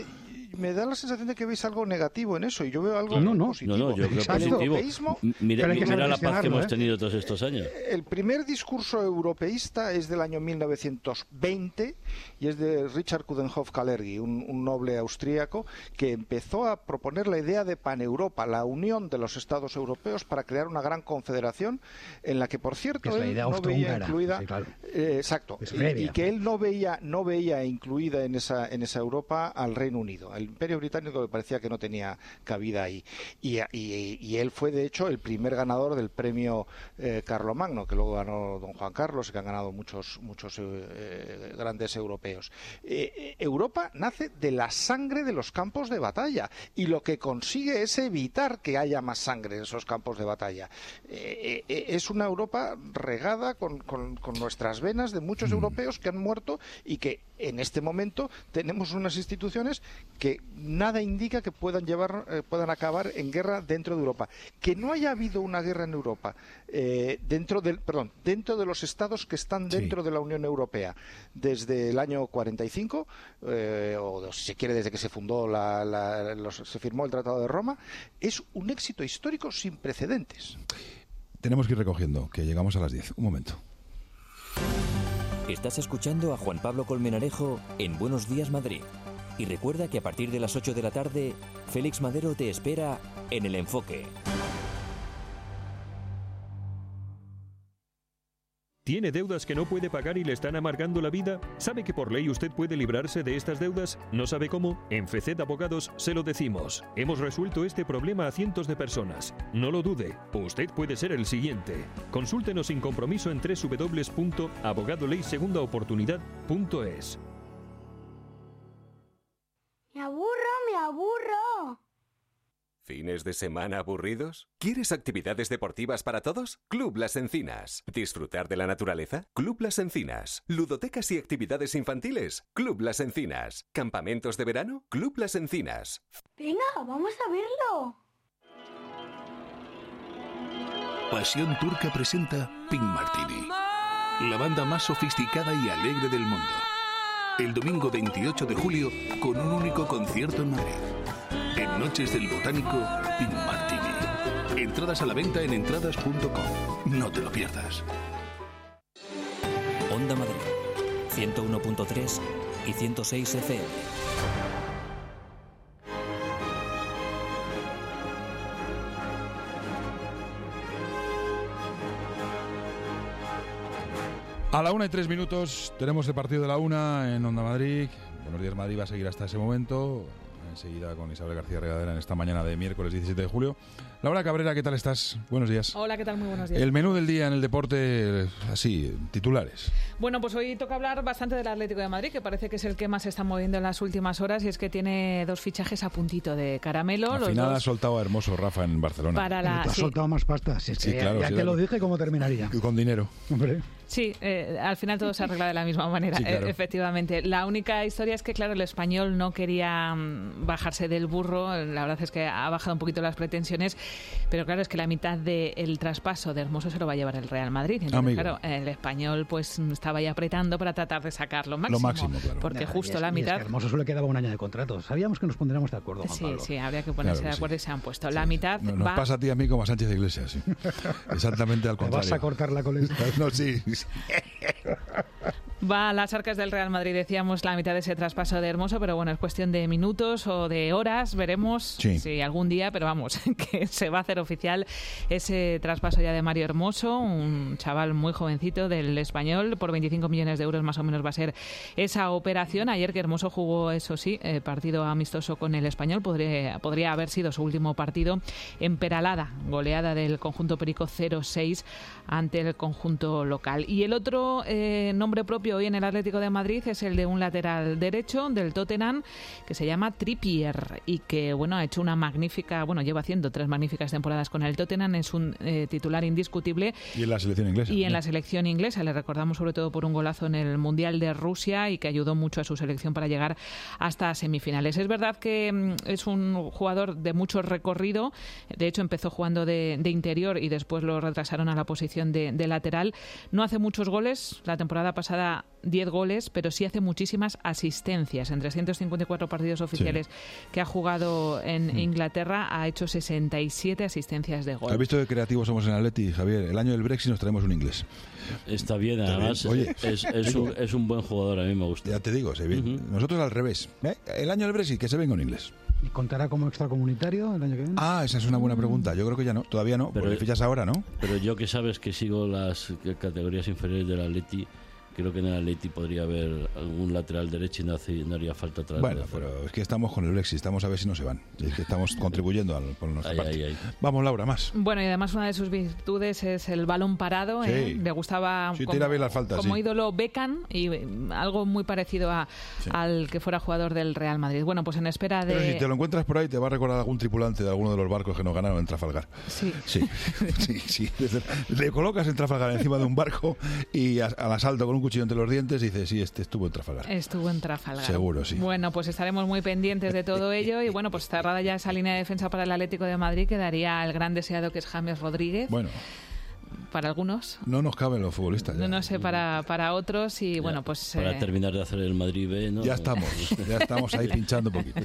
me da la sensación de que veis algo negativo en eso y yo veo algo positivo. No, yo creo positivo. Mira la paz que hemos tenido todos estos años. El primer discurso europeísta es del año 1920 y es de Richard Coudenhove-Kalergi, un noble austríaco que empezó a proponer la idea de paneuropa, la unión de los estados europeos para crear una gran confederación en la que, por cierto, él no veía incluida, exacto, y que él no veía incluida en esa Europa al Reino Unido. El Imperio Británico le parecía que no tenía cabida ahí. Y él fue, de hecho, el primer ganador del premio Carlomagno, que luego ganó don Juan Carlos y que han ganado muchos grandes europeos. Europa nace de la sangre de los campos de batalla y lo que consigue es evitar que haya más sangre en esos campos de batalla. Es una Europa regada con nuestras venas de muchos europeos que han muerto y que en este momento tenemos unas instituciones que nada indica que puedan acabar en guerra dentro de Europa. Que no haya habido una guerra en Europa dentro de los estados que están dentro de la Unión Europea desde el año 45 o si se quiere desde que se fundó se firmó el Tratado de Roma, es un éxito histórico sin precedentes. Tenemos que ir recogiendo, que llegamos a las 10. Un momento. Estás escuchando a Juan Pablo Colmenarejo en Buenos Días Madrid. Y recuerda que a partir de las 8 de la tarde, Félix Madero te espera en El Enfoque. ¿Tiene deudas que no puede pagar y le están amargando la vida? ¿Sabe que por ley usted puede librarse de estas deudas? ¿No sabe cómo? En FECED Abogados se lo decimos. Hemos resuelto este problema a cientos de personas. No lo dude, usted puede ser el siguiente. Consúltenos sin compromiso en www.abogadoleysegundaoportunidad.es. ¡Me aburro! ¿Fines de semana aburridos? ¿Quieres actividades deportivas para todos? Club Las Encinas. ¿Disfrutar de la naturaleza? Club Las Encinas. ¿Ludotecas y actividades infantiles? Club Las Encinas. ¿Campamentos de verano? Club Las Encinas. Venga, vamos a verlo. Pasión Turca presenta Pink Martini, la banda más sofisticada y alegre del mundo. El domingo 28 de julio con un único concierto en Madrid. En Noches del Botánico, Pink Martini. Entradas a la venta en entradas.com. No te lo pierdas. Onda Madrid, 101.3 y 106 FM. A la 1:03 tenemos el partido de la 1 en Onda Madrid. Buenos Días Madrid va a seguir hasta ese momento. Enseguida con Isabel García Regadera en esta mañana de miércoles 17 de julio. Laura Cabrera, ¿qué tal estás? Buenos días. Hola, ¿qué tal? Muy buenos días. El menú del día en el deporte, así, titulares. Bueno, pues hoy toca hablar bastante del Atlético de Madrid, que parece que es el que más se está moviendo en las últimas horas, y es que tiene dos fichajes a puntito de caramelo. Al final ha soltado a Hermoso Rafa en Barcelona. Ha soltado más pasta. Sí, claro, ya te lo dije, ¿cómo terminaría? Con dinero. Hombre. Sí, al final todo se arregla de la misma manera, sí, claro. Efectivamente. La única historia es que, claro, el Español no quería bajarse del burro. La verdad es que ha bajado un poquito las pretensiones, pero claro, es que la mitad del traspaso de Hermoso se lo va a llevar el Real Madrid. Entonces, claro, el Español pues estaba ahí apretando para tratar de sacar lo máximo, claro. Porque justo la mitad... Es que Hermoso solo le quedaba un año de contrato. Sabíamos que nos pondríamos de acuerdo, Juan Pablo. Sí, habría que ponerse de acuerdo y se han puesto. La mitad nos pasa a ti y a mí como a Sánchez Iglesias. Sí. Exactamente al contrario. ¿Vas a cortar la colecta? No, sí. Va a las arcas del Real Madrid, decíamos, la mitad de ese traspaso de Hermoso, pero bueno, es cuestión de minutos o de horas, veremos si algún día, pero vamos, que se va a hacer oficial ese traspaso ya de Mario Hermoso, un chaval muy jovencito del Español, por 25 millones de euros más o menos va a ser esa operación. Ayer que Hermoso jugó, eso sí, partido amistoso con el Español, podría haber sido su último partido en Peralada, goleada del conjunto perico 0-6 ante el conjunto local. Y el otro nombre propio hoy en el Atlético de Madrid es el de un lateral derecho del Tottenham que se llama Trippier y que ha hecho una magnífica, lleva haciendo 3 magníficas temporadas con el Tottenham, es un titular indiscutible. Y en la selección inglesa. Y en la selección inglesa, le recordamos sobre todo por un golazo en el Mundial de Rusia y que ayudó mucho a su selección para llegar hasta semifinales. Es verdad que es un jugador de mucho recorrido, de hecho empezó jugando de interior y después lo retrasaron a la posición de lateral. No hace muchos goles, la temporada pasada marca 10 goles, pero sí hace muchísimas asistencias. En 354 partidos oficiales que ha jugado en Inglaterra, ha hecho 67 asistencias de gol. ¿Has visto qué creativos somos en Atleti, Javier? El año del Brexit nos traemos un inglés. Está bien, además. Oye, es un buen jugador, a mí me gusta. Ya te digo, se ve. Nosotros al revés. El año del Brexit, que se venga un inglés. ¿Y contará como extracomunitario el año que viene? Ah, esa es una buena pregunta. Yo creo que ya no, todavía no, pero fichas ahora, ¿no? Pero yo que sabes que sigo las categorías inferiores del Atleti, creo que en el Atleti podría haber algún lateral derecho y no haría falta traer. Bueno, pero es que estamos con el Brexit, estamos a ver si no se van. Es que estamos contribuyendo por nuestra parte. Vamos, Laura, más. Bueno, y además una de sus virtudes es el balón parado. Le gustaba tira bien las faltas, como ídolo Beckham, y algo muy parecido al que fuera jugador del Real Madrid. Bueno, pues en espera de... Pero si te lo encuentras por ahí, te va a recordar algún tripulante de alguno de los barcos que nos ganaron en Trafalgar. Sí. Le colocas en Trafalgar encima de un barco y al asalto con un cuchillo entre los dientes y dices, sí, estuvo en Trafalgar. Estuvo en Trafalgar. Seguro, sí. Bueno, pues estaremos muy pendientes de todo ello y bueno, pues cerrada ya esa línea de defensa para el Atlético de Madrid, quedaría el gran deseado que es James Rodríguez. Bueno. Para algunos. No nos caben los futbolistas. Ya. No sé, para otros y bueno, pues... Para terminar de hacer el Madrid B, ¿no? Ya estamos ahí pinchando un poquito.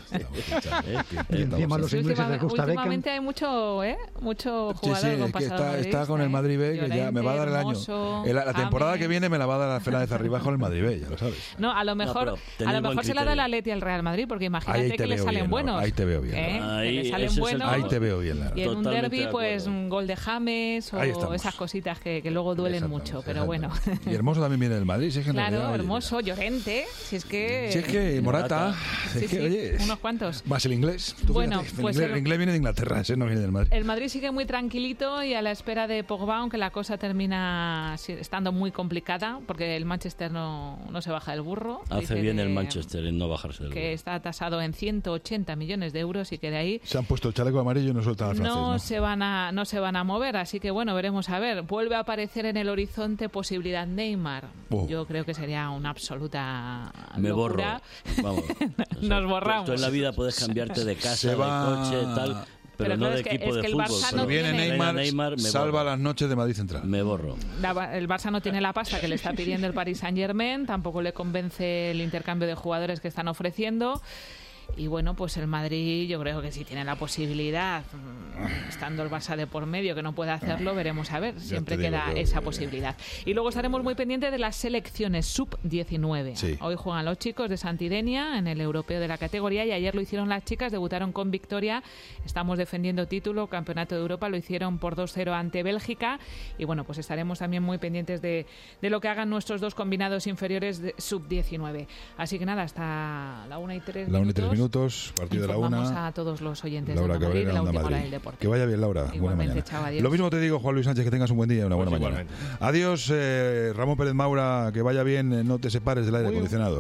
Últimamente hay mucho jugador con pasado está con el Madrid B, que ya me va a dar el año. La temporada que viene me la va a dar a Fernández Arribas con el Madrid B, ya lo sabes. No, a lo mejor se la da el Atleti al Real Madrid, porque imagínate que le salen buenos. Ahí te veo bien. Le salen buenos. Ahí te veo bien. Y en un derbi, pues un gol de James o esas cositas que luego duelen mucho, pero bueno. Y Hermoso también viene del Madrid, claro, Hermoso, Llorente, si es que Morata, oye, unos cuantos. Más el inglés. Bueno, pues el inglés viene de Inglaterra, ese no viene del Madrid. El Madrid sigue muy tranquilito y a la espera de Pogba, aunque la cosa termina estando muy complicada, porque el Manchester no se baja del burro. Hace bien el Manchester en no bajarse del burro. Que está tasado en 180 millones de euros y que de ahí... Se han puesto el chaleco amarillo y no sueltan al francés, no se van a mover, así que bueno, veremos a ver. Vuelve a aparecer en el horizonte posibilidad Neymar. Yo creo que sería una absoluta locura. Me borro. Vamos. Nos borramos. Tú en la vida puedes cambiarte de casa, de coche, tal, pero no de equipo de fútbol. No viene Neymar, salva las noches de Madrid Central. Me borro. El Barça no tiene la pasta que le está pidiendo el Paris Saint-Germain, tampoco le convence el intercambio de jugadores que están ofreciendo. Y bueno, pues el Madrid yo creo que sí tiene la posibilidad, estando el Barça de por medio, que no puede hacerlo, veremos a ver, siempre queda esa posibilidad. Y luego estaremos muy pendientes de las selecciones sub-19. Sí. Hoy juegan los chicos de Santidenia en el europeo de la categoría y ayer lo hicieron las chicas, debutaron con victoria, estamos defendiendo título, Campeonato de Europa, lo hicieron por 2-0 ante Bélgica y bueno, pues estaremos también muy pendientes de lo que hagan nuestros dos combinados inferiores de sub-19. Así que nada, hasta la 1:03 minutos, partido de la 1. Vamos a todos los oyentes Laura de Madrid, de la última Madrid. hora del deporte. Que vaya bien, Laura. Buena mañana. Chao, adiós. Lo mismo te digo, Juan Luis Sánchez, que tengas un buen día y una buena mañana. Adiós, Ramón Pérez Maura, que vaya bien, no te separes del aire acondicionado.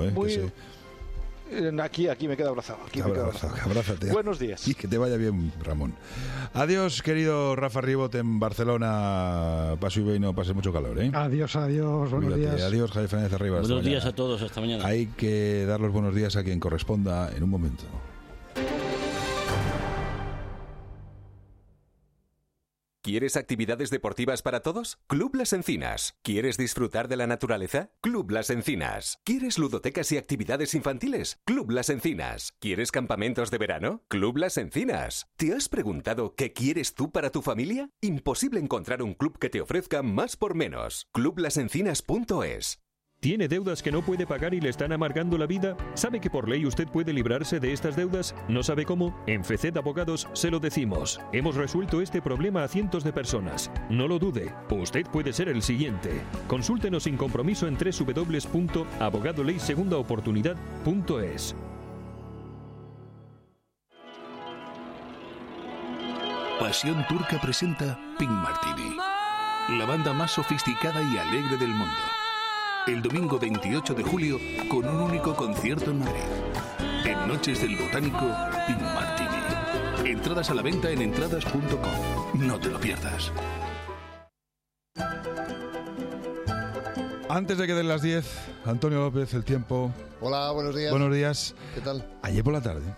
Aquí me quedo abrazado. Abrázate. Buenos días. Y que te vaya bien, Ramón. Adiós, querido Rafa Ribot en Barcelona. Paso y ve y no pase mucho calor. Adiós, buenos días. Adiós, Javier Fernández Arribas. Buenos días a todos, hasta mañana. Hay que dar los buenos días a quien corresponda en un momento. ¿Quieres actividades deportivas para todos? Club Las Encinas. ¿Quieres disfrutar de la naturaleza? Club Las Encinas. ¿Quieres ludotecas y actividades infantiles? Club Las Encinas. ¿Quieres campamentos de verano? Club Las Encinas. ¿Te has preguntado qué quieres tú para tu familia? Imposible encontrar un club que te ofrezca más por menos. Clublasencinas.es. ¿Tiene deudas que no puede pagar y le están amargando la vida? ¿Sabe que por ley usted puede librarse de estas deudas? ¿No sabe cómo? En FECED Abogados se lo decimos. Hemos resuelto este problema a cientos de personas. No lo dude, usted puede ser el siguiente. Consúltenos sin compromiso en www.abogadoleysegundaoportunidad.es. Pasión Turca presenta Pink Martini, la banda más sofisticada y alegre del mundo. El domingo 28 de julio, con un único concierto en Madrid. En Noches del Botánico, Pink Martini. Entradas a la venta en entradas.com. No te lo pierdas. Antes de que den las 10, Antonio López, El Tiempo. Hola, buenos días. Buenos días. ¿Qué tal? Ayer por la tarde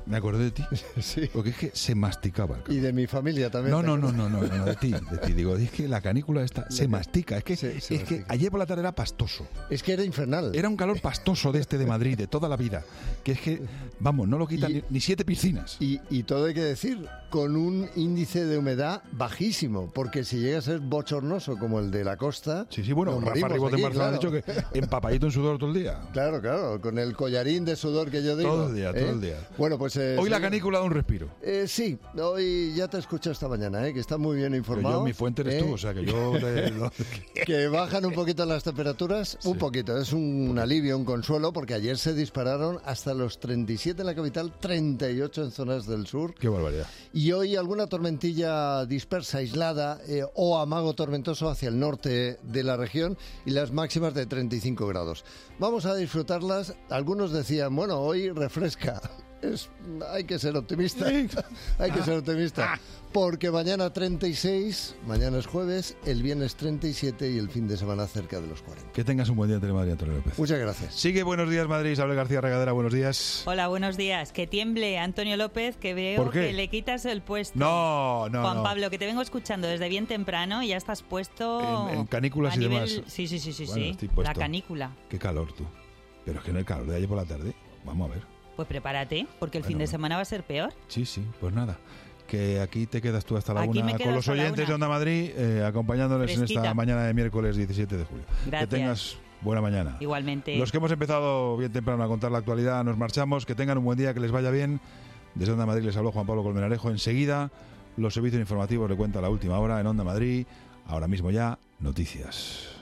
Me acordé de ti. Sí. Porque es que se masticaba. Y de mi familia también. No, de ti. Digo, es que la canícula esta se mastica. Es que, que ayer por la tarde era pastoso. Es que era infernal. Era un calor pastoso de Madrid, de toda la vida. Que es que, vamos, no lo quitan ni 7 piscinas. Y todo hay que decir, con un índice de humedad bajísimo. Porque si llega a ser bochornoso como el de la costa... Sí, bueno, Rafa Ribot de Marzo ha dicho que empapadito en sudor todo el día. Claro, con el collarín de sudor que yo digo. Todo el día. Bueno, pues... hoy la canícula da un respiro. Sí, hoy ya te he escuchado esta mañana, que está muy bien informado. Yo, mi fuente eres tú, o sea que yo... Que bajan un poquito las temperaturas, un poquito, es un alivio, un consuelo, porque ayer se dispararon hasta los 37 en la capital, 38 en zonas del sur. Qué barbaridad. Y hoy alguna tormentilla dispersa, aislada, o amago tormentoso hacia el norte de la región, y las máximas de 35 grados. Vamos a disfrutarlas. Algunos decían, bueno, hoy refresca. Hay que ser optimista. Hay que ser optimista. Porque mañana 36, mañana es jueves, el viernes 37 y el fin de semana cerca de los 40. Que tengas un buen día en Telemadrid, Antonio López. Muchas gracias. Sigue Buenos Días Madrid, Isabel García Regadera, buenos días. Hola, buenos días. Que tiemble Antonio López, que veo que le quitas el puesto. No. Juan Pablo, que te vengo escuchando desde bien temprano y ya estás puesto... En canículas y demás. Sí. Bueno, la canícula. Qué calor, tú. Pero es que no hay calor de ayer por la tarde. Vamos a ver. Pues prepárate, porque el fin de semana va a ser peor. Sí, pues nada. Que aquí te quedas tú hasta la 1 con los oyentes de Onda Madrid, acompañándoles fresquita en esta mañana de miércoles 17 de julio. Gracias. Que tengas buena mañana. Igualmente. Los que hemos empezado bien temprano a contar la actualidad, nos marchamos. Que tengan un buen día, que les vaya bien. Desde Onda Madrid les habló Juan Pablo Colmenarejo. Enseguida, los servicios informativos le cuentan la última hora en Onda Madrid. Ahora mismo ya, noticias.